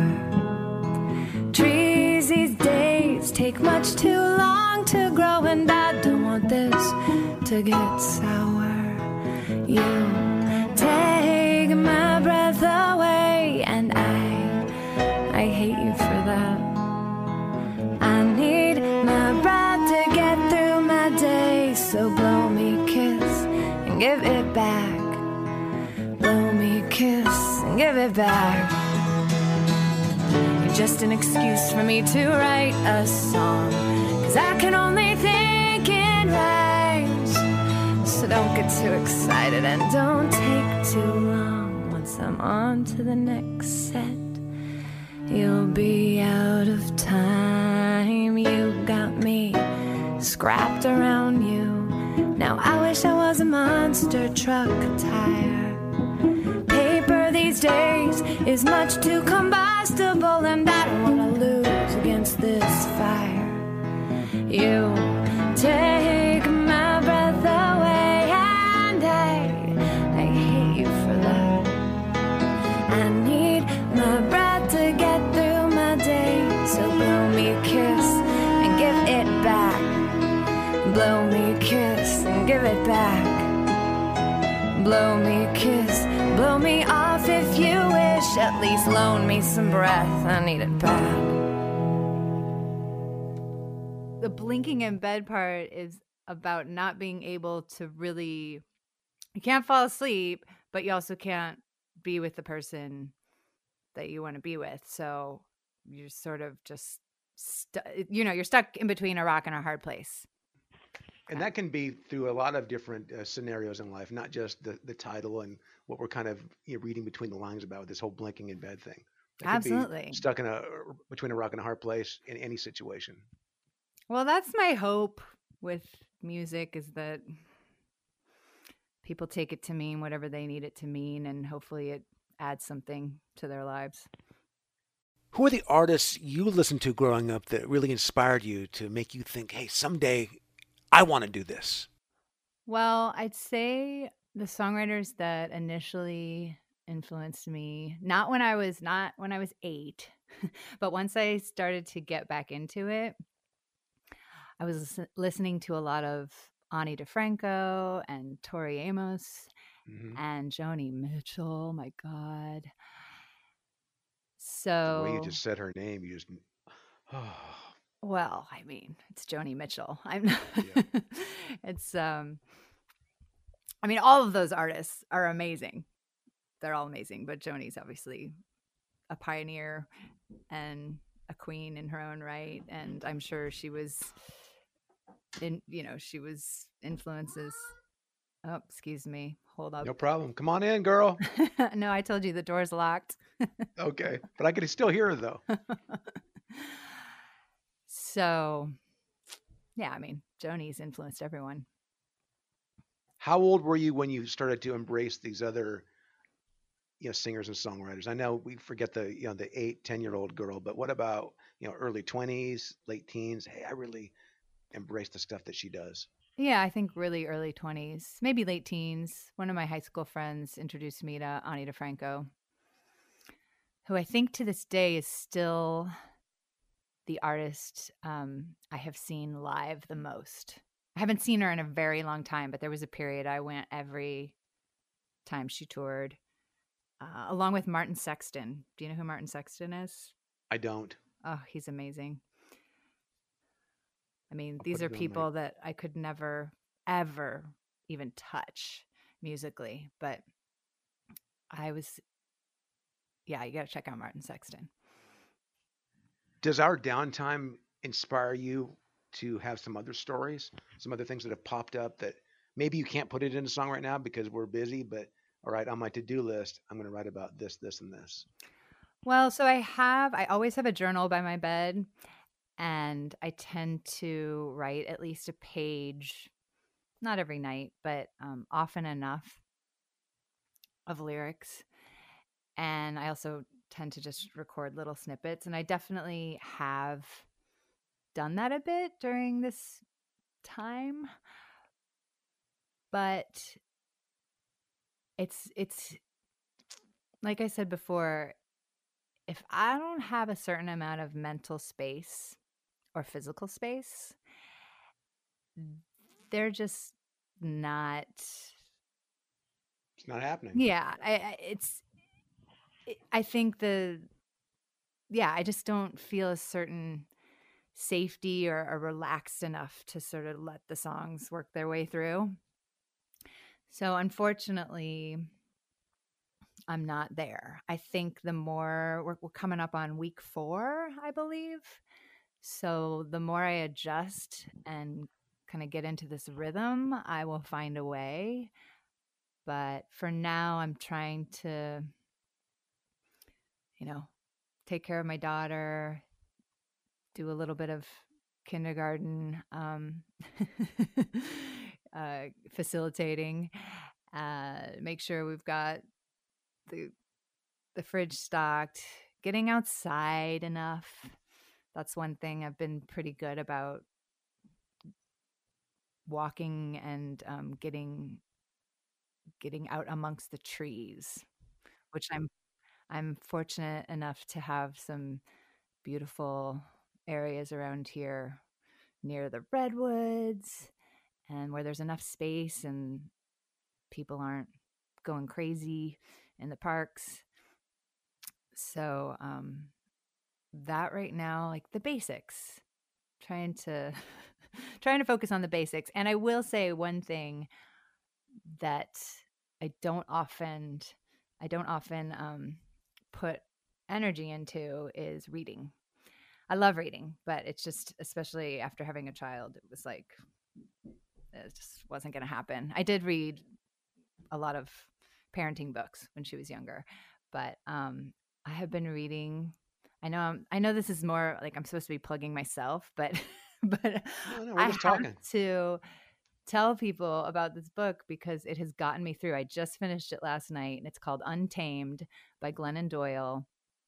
Trees these days take much too long to grow, and I don't want this to get sour. You take my breath away, and I hate you for that. I need my breath to get through my day, so blow me a kiss and give it back. Blow me a kiss and give it back. You're just an excuse for me to write a song, 'cause I can only think in rhymes. So don't get too excited and don't take too long. Once I'm on to the next set, you'll be out of time. You got me scrapped around you. Now I wish I was a monster truck tire. Paper these days is much too combustible, and I don't want to lose against this fire. You take my breath away, and I hate you for that. I need my breath to get through my day, so blow me a kiss and give it back. Blow me a kiss and give it back. Blow me a kiss, blow me off if you wish. At least loan me some breath, I need it bad. The blinking in bed part is about not being able to really, you can't fall asleep, but you also can't be with the person that you want to be with. So you're sort of just, you're stuck in between a rock and a hard place. And that can be through a lot of different scenarios in life, not just the title and what we're kind of reading between the lines about with this whole blinking in bed thing. That Absolutely. Be stuck between a rock and a hard place in any situation. Well, that's my hope with music, is that people take it to mean whatever they need it to mean, and hopefully it adds something to their lives. Who are the artists you listened to growing up that really inspired you to make you think, hey, someday I want to do this? Well, I'd say the songwriters that initially influenced me, not when I was 8, but once I started to get back into it, I was listening to a lot of Ani DeFranco and Tori Amos and Joni Mitchell. My God. So the way you just said her name, you just well, I mean, it's Joni Mitchell. I'm not, Yeah. it's I mean, all of those artists are amazing. They're all amazing, but Joni's obviously a pioneer and a queen in her own right, and I'm sure she was influences. Oh, excuse me. Hold up. No problem. Come on in, girl. No, I told you the door's locked. Okay, but I can still hear her though. So, yeah, I mean, Joni's influenced everyone. How old were you when you started to embrace these other, singers and songwriters? I know we forget the 8-10-year-old girl, but what about, early 20s, late teens? Hey, I really embrace the stuff that she does. Yeah, I think really early 20s, maybe late teens. One of my high school friends introduced me to Ani DeFranco, who I think to this day is still the artist I have seen live the most. I haven't seen her in a very long time, but there was a period I went every time she toured, along with Martin Sexton. Do you know who Martin Sexton is? I don't. Oh, he's amazing. I mean, these are people that I could never, ever even touch musically, but you got to check out Martin Sexton. Does our downtime inspire you to have some other stories, some other things that have popped up that maybe you can't put it in a song right now because we're busy, but all right, on my to-do list, I'm going to write about this, this, and this? Well, so I always have a journal by my bed, and I tend to write at least a page, not every night, but often enough, of lyrics. And I also tend to just record little snippets, and I definitely have done that a bit during this time, but it's like I said before, if I don't have a certain amount of mental space or physical space, they're just not. It's not happening. Yeah, I think I just don't feel a certain safety or relaxed enough to sort of let the songs work their way through. So unfortunately, I'm not there. I think the more we're coming up on week 4, I believe. So the more I adjust and kind of get into this rhythm, I will find a way. But for now, I'm trying to, take care of my daughter, do a little bit of kindergarten facilitating, make sure we've got the fridge stocked, getting outside enough. That's one thing I've been pretty good about, walking and getting out amongst the trees, which I'm fortunate enough to have some beautiful areas around here near the redwoods, and where there's enough space and people aren't going crazy in the parks. So that right now, like the basics, trying to focus on the basics. And I will say one thing that I don't often put energy into is reading. I love reading, but it's just, especially after having a child, it was like, it just wasn't going to happen. I did read a lot of parenting books when she was younger, but I have been reading. I know this is more like I'm supposed to be plugging myself, but but No, we're I just have talking. to tell people about this book because it has gotten me through. I just finished it last night, and it's called Untamed by Glennon Doyle.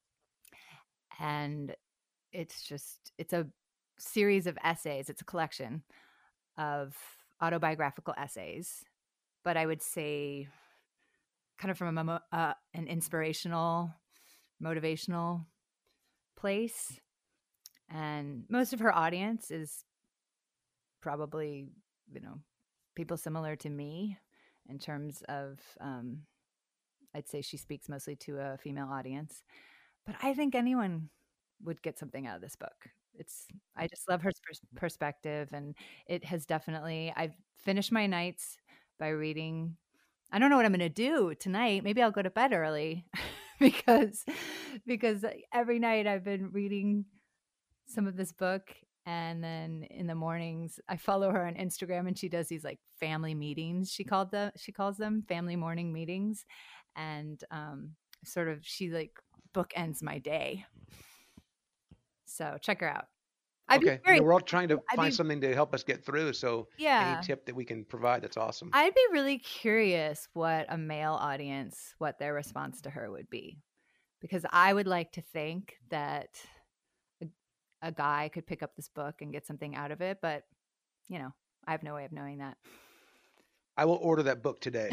And it's a series of essays. It's a collection of autobiographical essays, but I would say kind of from an inspirational, motivational place. And most of her audience is probably, people similar to me in terms of, I'd say she speaks mostly to a female audience. But I think anyone would get something out of this book. I just love her perspective, and it has definitely, I've finished my nights by reading. I don't know what I'm going to do tonight. Maybe I'll go to bed early because every night I've been reading some of this book. And then in the mornings, I follow her on Instagram, and she does these like family meetings. She calls them family morning meetings. And sort of, she like bookends my day. So check her out. Okay. We're all trying to find something to help us get through. So any tip that we can provide, that's awesome. I'd be really curious what a male audience, what their response to her would be. Because I would like to think that a guy could pick up this book and get something out of it. But, I have no way of knowing that. I will order that book today.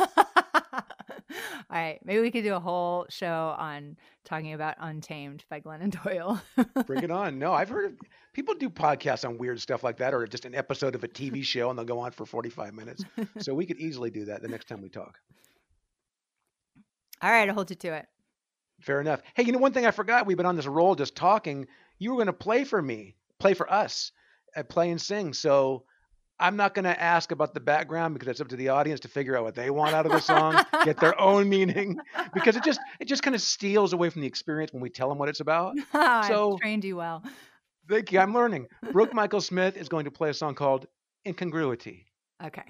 All right. Maybe we could do a whole show on talking about Untamed by Glennon Doyle. Bring it on. No, I've heard people do podcasts on weird stuff like that, or just an episode of a TV show and they'll go on for 45 minutes. So we could easily do that the next time we talk. All right. I'll hold you to it. Fair enough. Hey, one thing I forgot, we've been on this roll just talking. You were going to play for us at Play and Sing. So I'm not going to ask about the background because it's up to the audience to figure out what they want out of the song, get their own meaning, because it just kind of steals away from the experience when we tell them what it's about. So I've trained you well. Thank you. I'm learning. Brooke Michael Smith is going to play a song called Incongruity. Okay.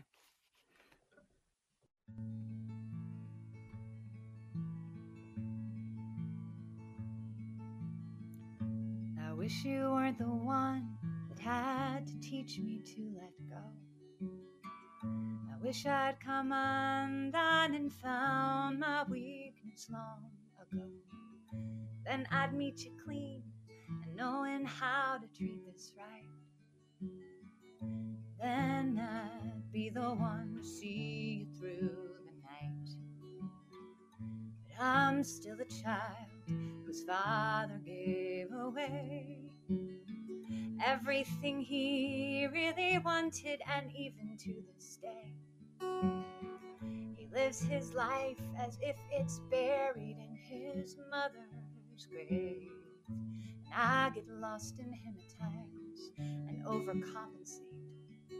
I wish you weren't the one that had to teach me to let go. I wish I'd come undone and found my weakness long ago. Then I'd meet you clean and knowing how to treat this right. Then I'd be the one to see you through the night. I'm still the child whose father gave away everything he really wanted, and even to this day, he lives his life as if it's buried in his mother's grave. And I get lost in him at times and overcompensate.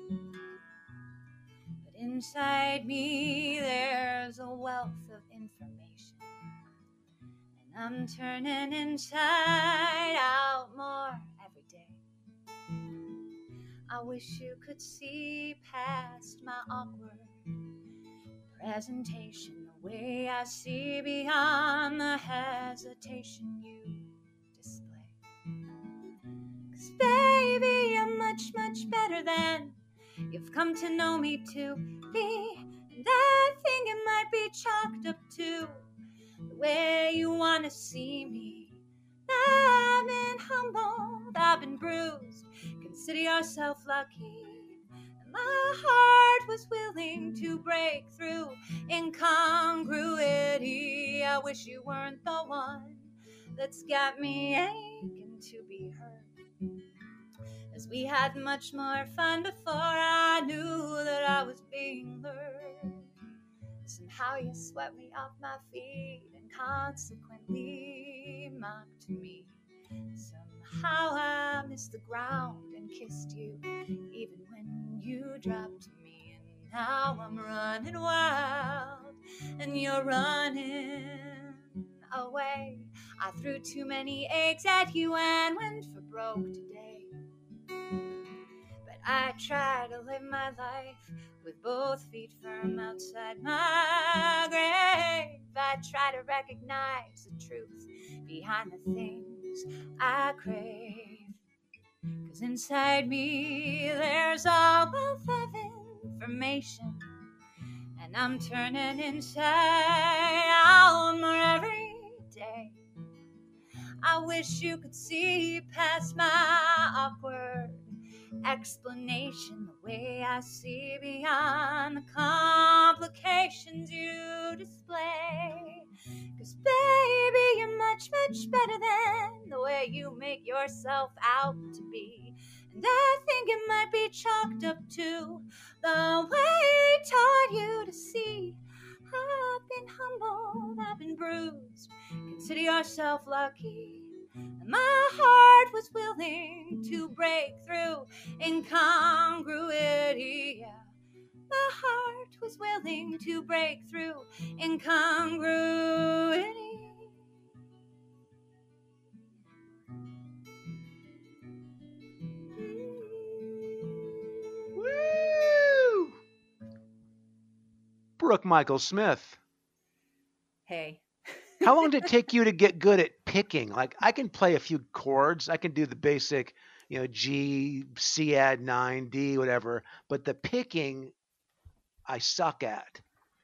But inside me, there's a wealth of information, and I'm turning inside out more every day. I wish you could see past my awkward presentation, the way I see beyond the hesitation you display. 'Cause baby, you're much, much better than you've come to know me to be. And I think it might be chalked up to the way you want to see me. I've been humbled, I've been bruised. Consider yourself lucky. And my heart was willing to break through incongruity. I wish you weren't the one that's got me aching to be heard. As we had much more fun before I knew that I was being lured. Somehow you swept me off my feet and consequently mocked me. Somehow I missed the ground and kissed you even when you dropped me. And now I'm running wild and you're running away. I threw too many eggs at you and went for broke today. But I try to live my life with both feet firm outside my grave. I try to recognize the truth behind the things I crave. 'Cause inside me there's a wealth of information, and I'm turning inside out more every day. I wish you could see past my awkward explanation, the way I see beyond the complications you display. 'Cause baby, you're much, much better than the way you make yourself out to be. And I think it might be chalked up to the way he taught you to see. I've been humbled, I've been bruised. Consider yourself lucky. And my heart was willing to break through incongruity. Yeah. My heart was willing to break through incongruity. Woo! Brooke Michael Smith. Hey. How long did it take you to get good at picking? Like, I can play a few chords. I can do the basic, G, C add 9, D, whatever. But the picking, I suck at.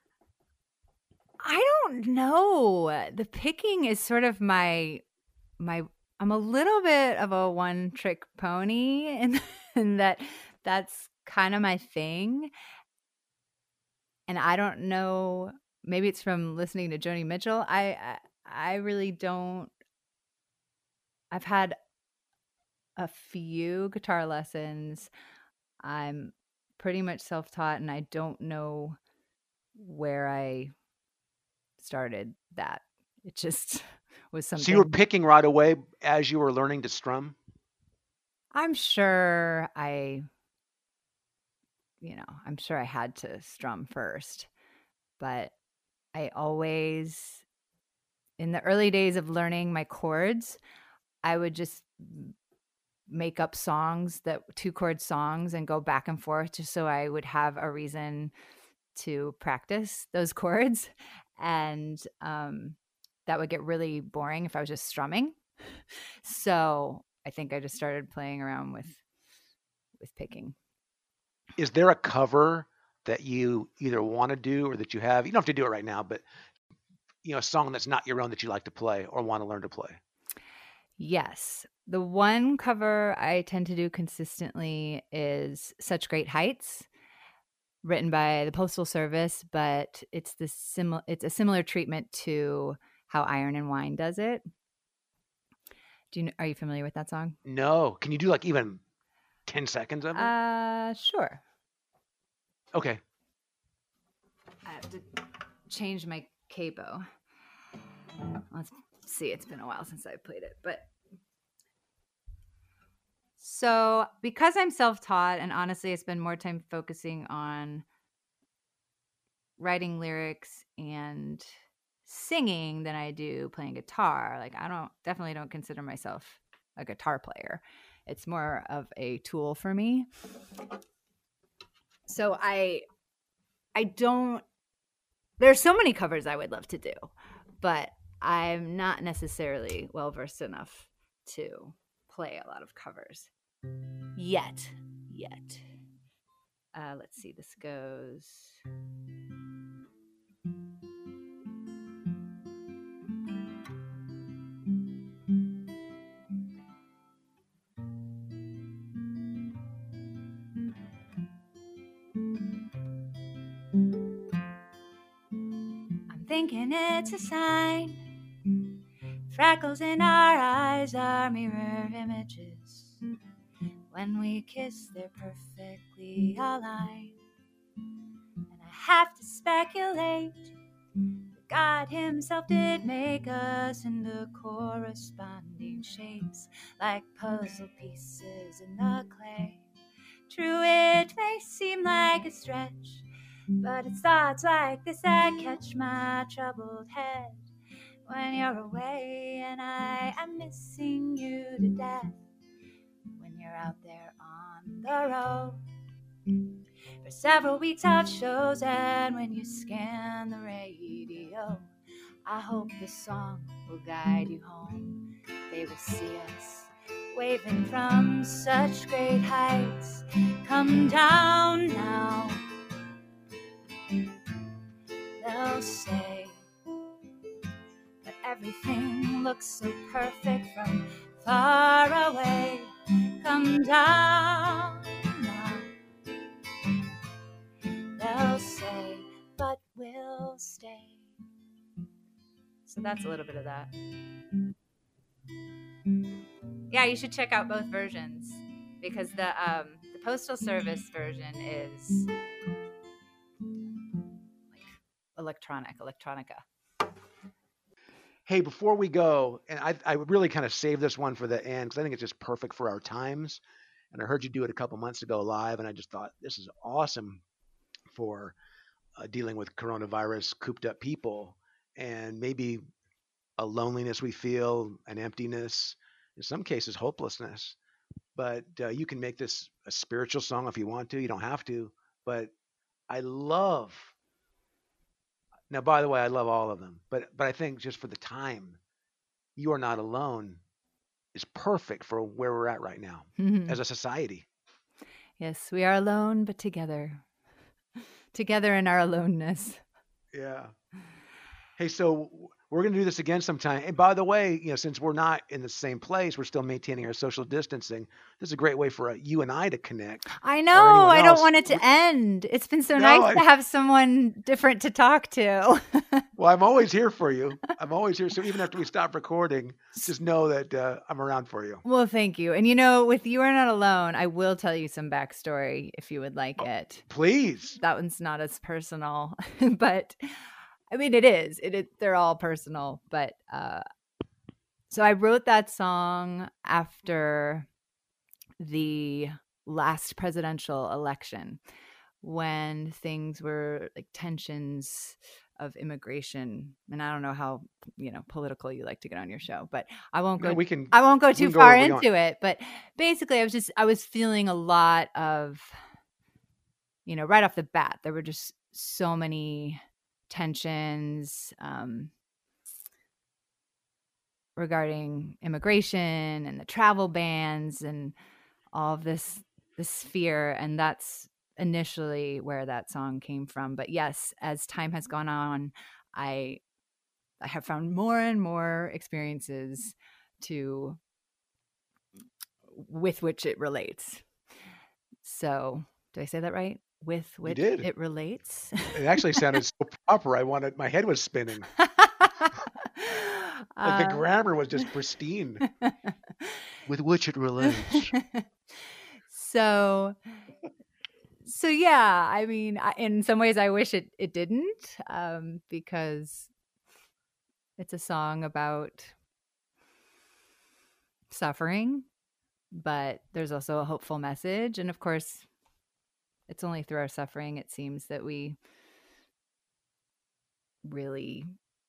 I don't know. The picking is sort of my I'm a little bit of a one-trick pony, and that's kind of my thing. And I don't know, maybe it's from listening to Joni Mitchell. I really don't. I've had a few guitar lessons. I'm pretty much self-taught, and I don't know where I started that. It just was something. So you were picking right away as you were learning to strum? I'm sure I had to strum first, but I always, in the early days of learning my chords, I would just make up songs, 2-chord songs, and go back and forth just so I would have a reason to practice those chords. And that would get really boring if I was just strumming. So I think I just started playing around with picking. Is there a cover that you either want to do or that you have? You don't have to do it right now, but a song that's not your own that you like to play or want to learn to play. Yes. The one cover I tend to do consistently is Such Great Heights. written by the Postal Service, but it's a similar treatment to how Iron and Wine does it. Are you familiar with that song? No. Can you do like even 10 seconds of it? Sure. Okay. I have to change my capo. Let's see. It's been a while since I played it, but so because I'm self-taught, and honestly, I spend more time focusing on writing lyrics and singing than I do playing guitar. Like I definitely don't consider myself a guitar player. It's more of a tool for me. So I don't, there's so many covers I would love to do, but I'm not necessarily well versed enough to play a lot of covers yet. Let's see, this goes. I'm thinking it's a sign. Freckles in our eyes are mirror images. When we kiss, they're perfectly aligned. And I have to speculate that God himself did make us into corresponding shapes, like puzzle pieces in the clay. True, it may seem like a stretch, but it's thoughts like this that catch my troubled head. When you're away and I am missing you to death. When you're out there on the road for several weeks out shows, and when you scan the radio, I hope the song will guide you home. They will see us waving from such great heights. Come down now, they'll say that everything looks so perfect from far away. Come down now, they'll say, but we'll stay. So that's a little bit of that. Yeah, you should check out both versions because the Postal Service version is like electronica. Hey, before we go, and I really kind of saved this one for the end because I think it's just perfect for our times. And I heard you do it a couple months ago live, and I just thought this is awesome for dealing with coronavirus, cooped up people, and maybe a loneliness we feel, an emptiness, in some cases hopelessness. But you can make this a spiritual song if you want to. You don't have to. But I love. Now, by the way, I love all of them. But I think just for the time, "You Are Not Alone" is perfect for where we're at right now as a society. Yes, we are alone, but together. Together in our aloneness. Yeah. Hey, so we're going to do this again sometime. And by the way, since we're not in the same place, we're still maintaining our social distancing. This is a great way for you and I to connect. I know. I don't want it to end. It's been so nice to have someone different to talk to. Well, I'm always here for you. I'm always here. So even after we stop recording, just know that I'm around for you. Well, thank you. And with You Are Not Alone, I will tell you some backstory if you would like it. Please. That one's not as personal, but I mean, it is. They're all personal, but so I wrote that song after the last presidential election when things were like tensions of immigration, and I don't know how political you like to get on your show, but I won't go. I won't go too far into it. But basically, I was feeling a lot of, right off the bat, there were just so many tensions regarding immigration and the travel bans and all of this fear, and that's initially where that song came from. But yes, as time has gone on, I have found more and more experiences with which it relates. So, did I say that right? with which did. it relates. It actually sounded so proper. My head was spinning. Like the grammar was just pristine. With which it relates. So yeah, I mean, in some ways I wish it didn't, because it's a song about suffering, but there's also a hopeful message. And of course, it's only through our suffering, it seems, that we really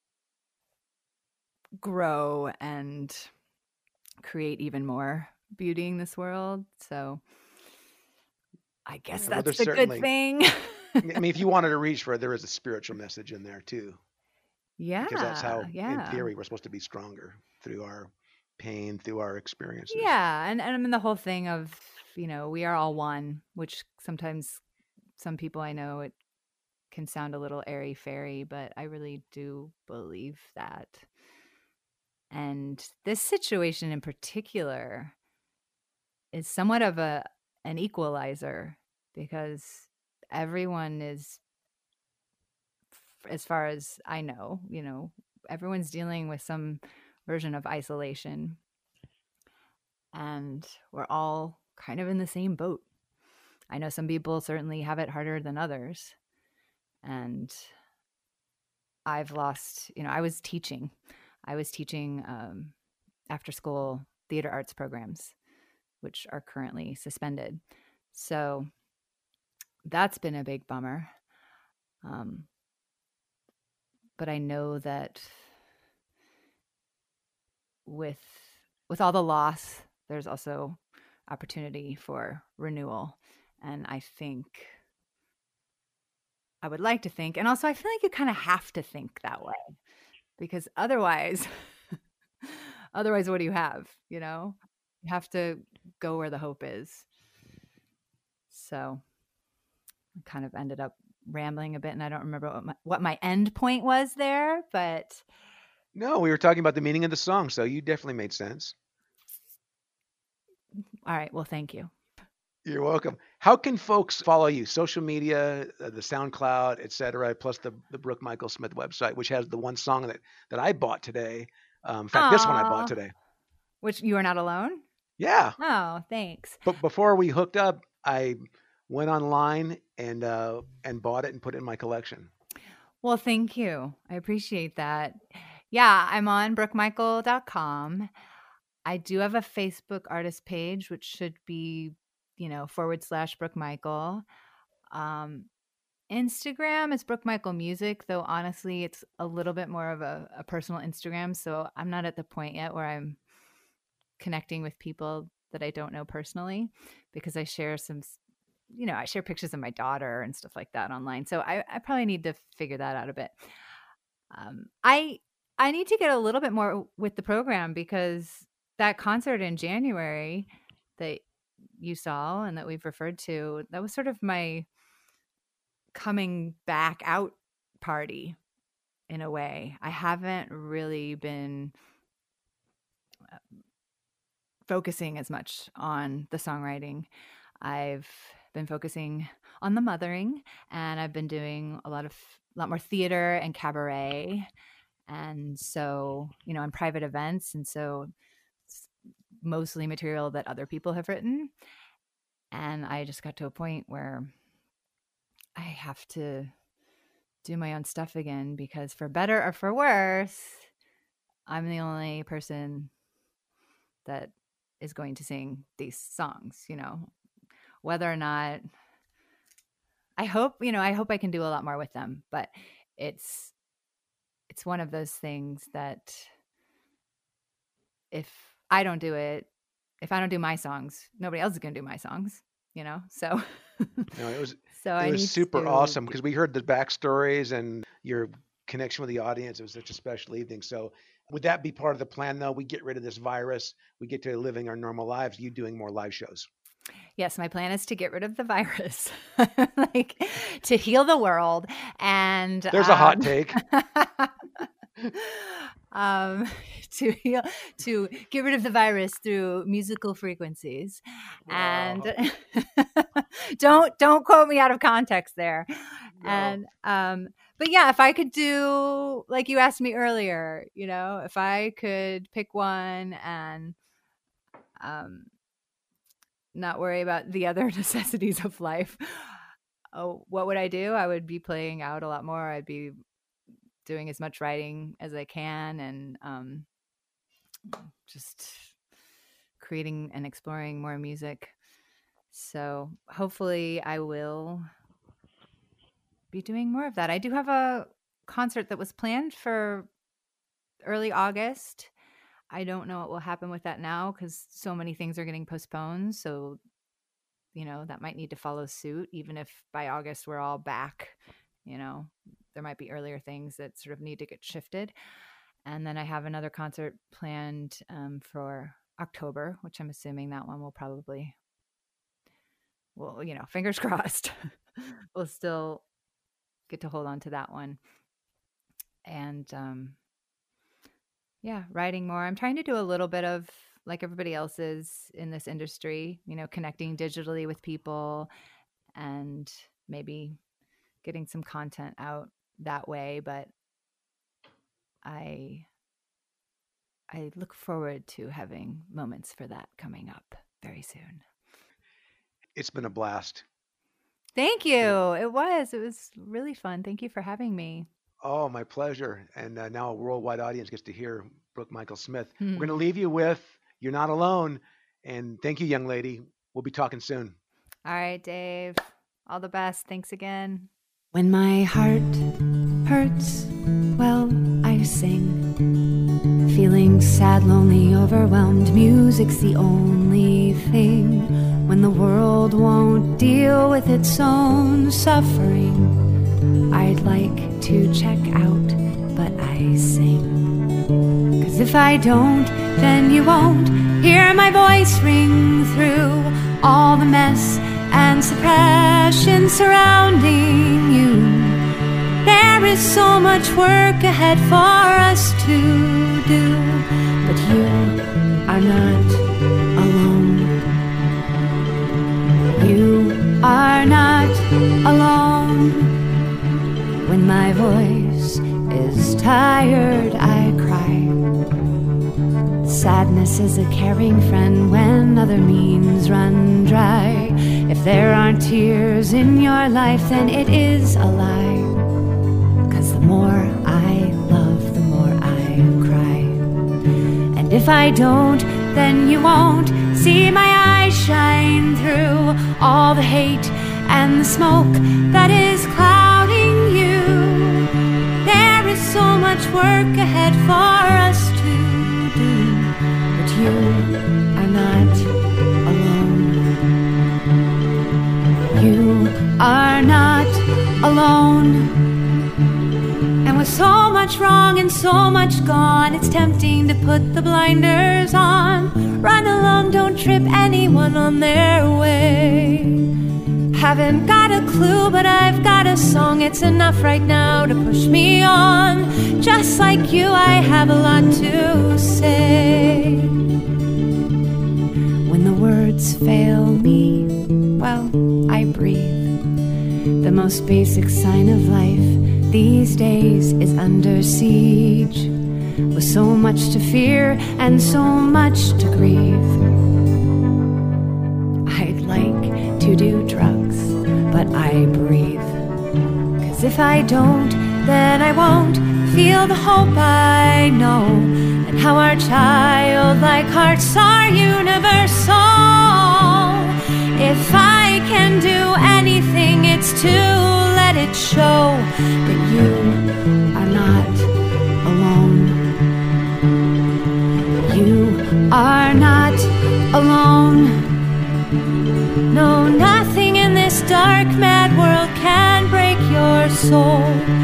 grow and create even more beauty in this world. So I guess Well, that's there's the good certainly- thing. I mean, if you wanted to reach for it, there is a spiritual message in there too. Yeah. Because that's how, yeah. in theory, we're supposed to be stronger through our pain, through our experiences. Yeah. And I mean, the whole thing of, we are all one, which sometimes some people I know, it can sound a little airy-fairy, but I really do believe that. And this situation in particular is somewhat of an equalizer, because everyone is, as far as I know, everyone's dealing with some version of isolation. And we're all kind of in the same boat. I know some people certainly have it harder than others. And I've lost, I was teaching after school theater arts programs, which are currently suspended. So that's been a big bummer. But I know that with all the loss, there's also opportunity for renewal. And I would like to think, and also I feel like you kind of have to think that way, because otherwise what do you have? You have to go where the hope is. So I kind of ended up rambling a bit, and I don't remember what my end point was there, but No, we were talking about the meaning of the song, so you definitely made sense. all right. Well, thank you. You're welcome. How can folks follow you? Social media, the SoundCloud, etc., plus the Brooke Michael Smith website, which has the one song that I bought today. In fact, this one I bought Aw. today. Which You Are Not Alone? Yeah. Oh, thanks. But before we hooked up, I went online and bought it and put it in my collection. Well, thank you. I appreciate that. Yeah, I'm on brookemichael.com. I do have a Facebook artist page, which should be, /Brooke Michael. Instagram is Brooke Michael Music, though honestly, it's a little bit more of a personal Instagram. So I'm not at the point yet where I'm connecting with people that I don't know personally, because I share I share pictures of my daughter and stuff like that online. So I probably need to figure that out a bit. I need to get a little bit more with the program, because that concert in January that you saw and that we've referred to, that was sort of my coming back out party in a way. I haven't really been focusing as much on the songwriting. I've been focusing on the mothering, and I've been doing a lot more theater and cabaret. And so, on private events. And so it's mostly material that other people have written. And I just got to a point where I have to do my own stuff again, because for better or for worse, I'm the only person that is going to sing these songs, whether or not I hope I can do a lot more with them, but it's one of those things that if I don't do my songs, nobody else is going to do my songs, so. No, it was need super to- awesome, because we heard the backstories and your connection with the audience. It was such a special evening. So would that be part of the plan, though? We get rid of this virus, we get to living our normal lives, you doing more live shows. Yes, my plan is to get rid of the virus, to heal the world. And There's a hot take. to get rid of the virus through musical frequencies, and don't quote me out of context there. No. And but yeah, if I could do like you asked me earlier, you know, if I could pick one and not worry about the other necessities of life, what would I do? I would be playing out a lot more. I'd be doing as much writing as I can, and just creating and exploring more music. So hopefully I will be doing more of that. I do have a concert that was planned for early August. I don't know what will happen with that now because so many things are getting postponed. So, you know, that might need to follow suit, even if by August we're all back. You know, there might be earlier things that sort of need to get shifted. And then I have another concert planned for October, which I'm assuming that one will probably, well, you know, fingers crossed, we'll still get to hold on to that one. And yeah, writing more. I'm trying to do a little bit of like everybody else is in this industry, you know, connecting digitally with people and maybe getting some content out that way. But I look forward to having moments for that coming up very soon. It's been a blast. Thank you. It was really fun. Thank you for having me. Oh, my pleasure. And now a worldwide audience gets to hear Brooke Michael Smith. We're going to leave you with You're Not Alone. And thank you, young lady. We'll be talking soon. All right, Dave. All the best. Thanks again. When my heart hurts, well, I sing. Feeling sad, lonely, overwhelmed, music's the only thing. When the world won't deal with its own suffering, I'd like to check out, but I sing. 'Cause if I don't, then you won't hear my voice ring through all the mess and suppression surrounding you. There is so much work ahead for us to do, but you are not alone. You are not alone. When my voice is tired, I cry. Sadness is a caring friend when other means run dry. If there aren't tears in your life, then it is a lie. 'Cause the more I love, the more I cry. And if I don't, then you won't see my eyes shine through all the hate and the smoke that is clouding you. There is so much work ahead for us to do, but you are not alone. You are not alone. And with so much wrong and so much gone, it's tempting to put the blinders on. Run along, don't trip anyone on their way. Haven't got a clue, but I've got a song. It's enough right now to push me on. Just like you, I have a lot to say. When the words fail me, well, I breathe. The most basic sign of life these days is under siege, with so much to fear and so much to grieve. I'd like to do drugs, but I breathe. 'Cause if I don't, then I won't feel the hope I know, and how our childlike hearts are universal. If I can do anything, it's to let it show that you are not alone. You are not alone. No, nothing in this dark, mad world can break your soul.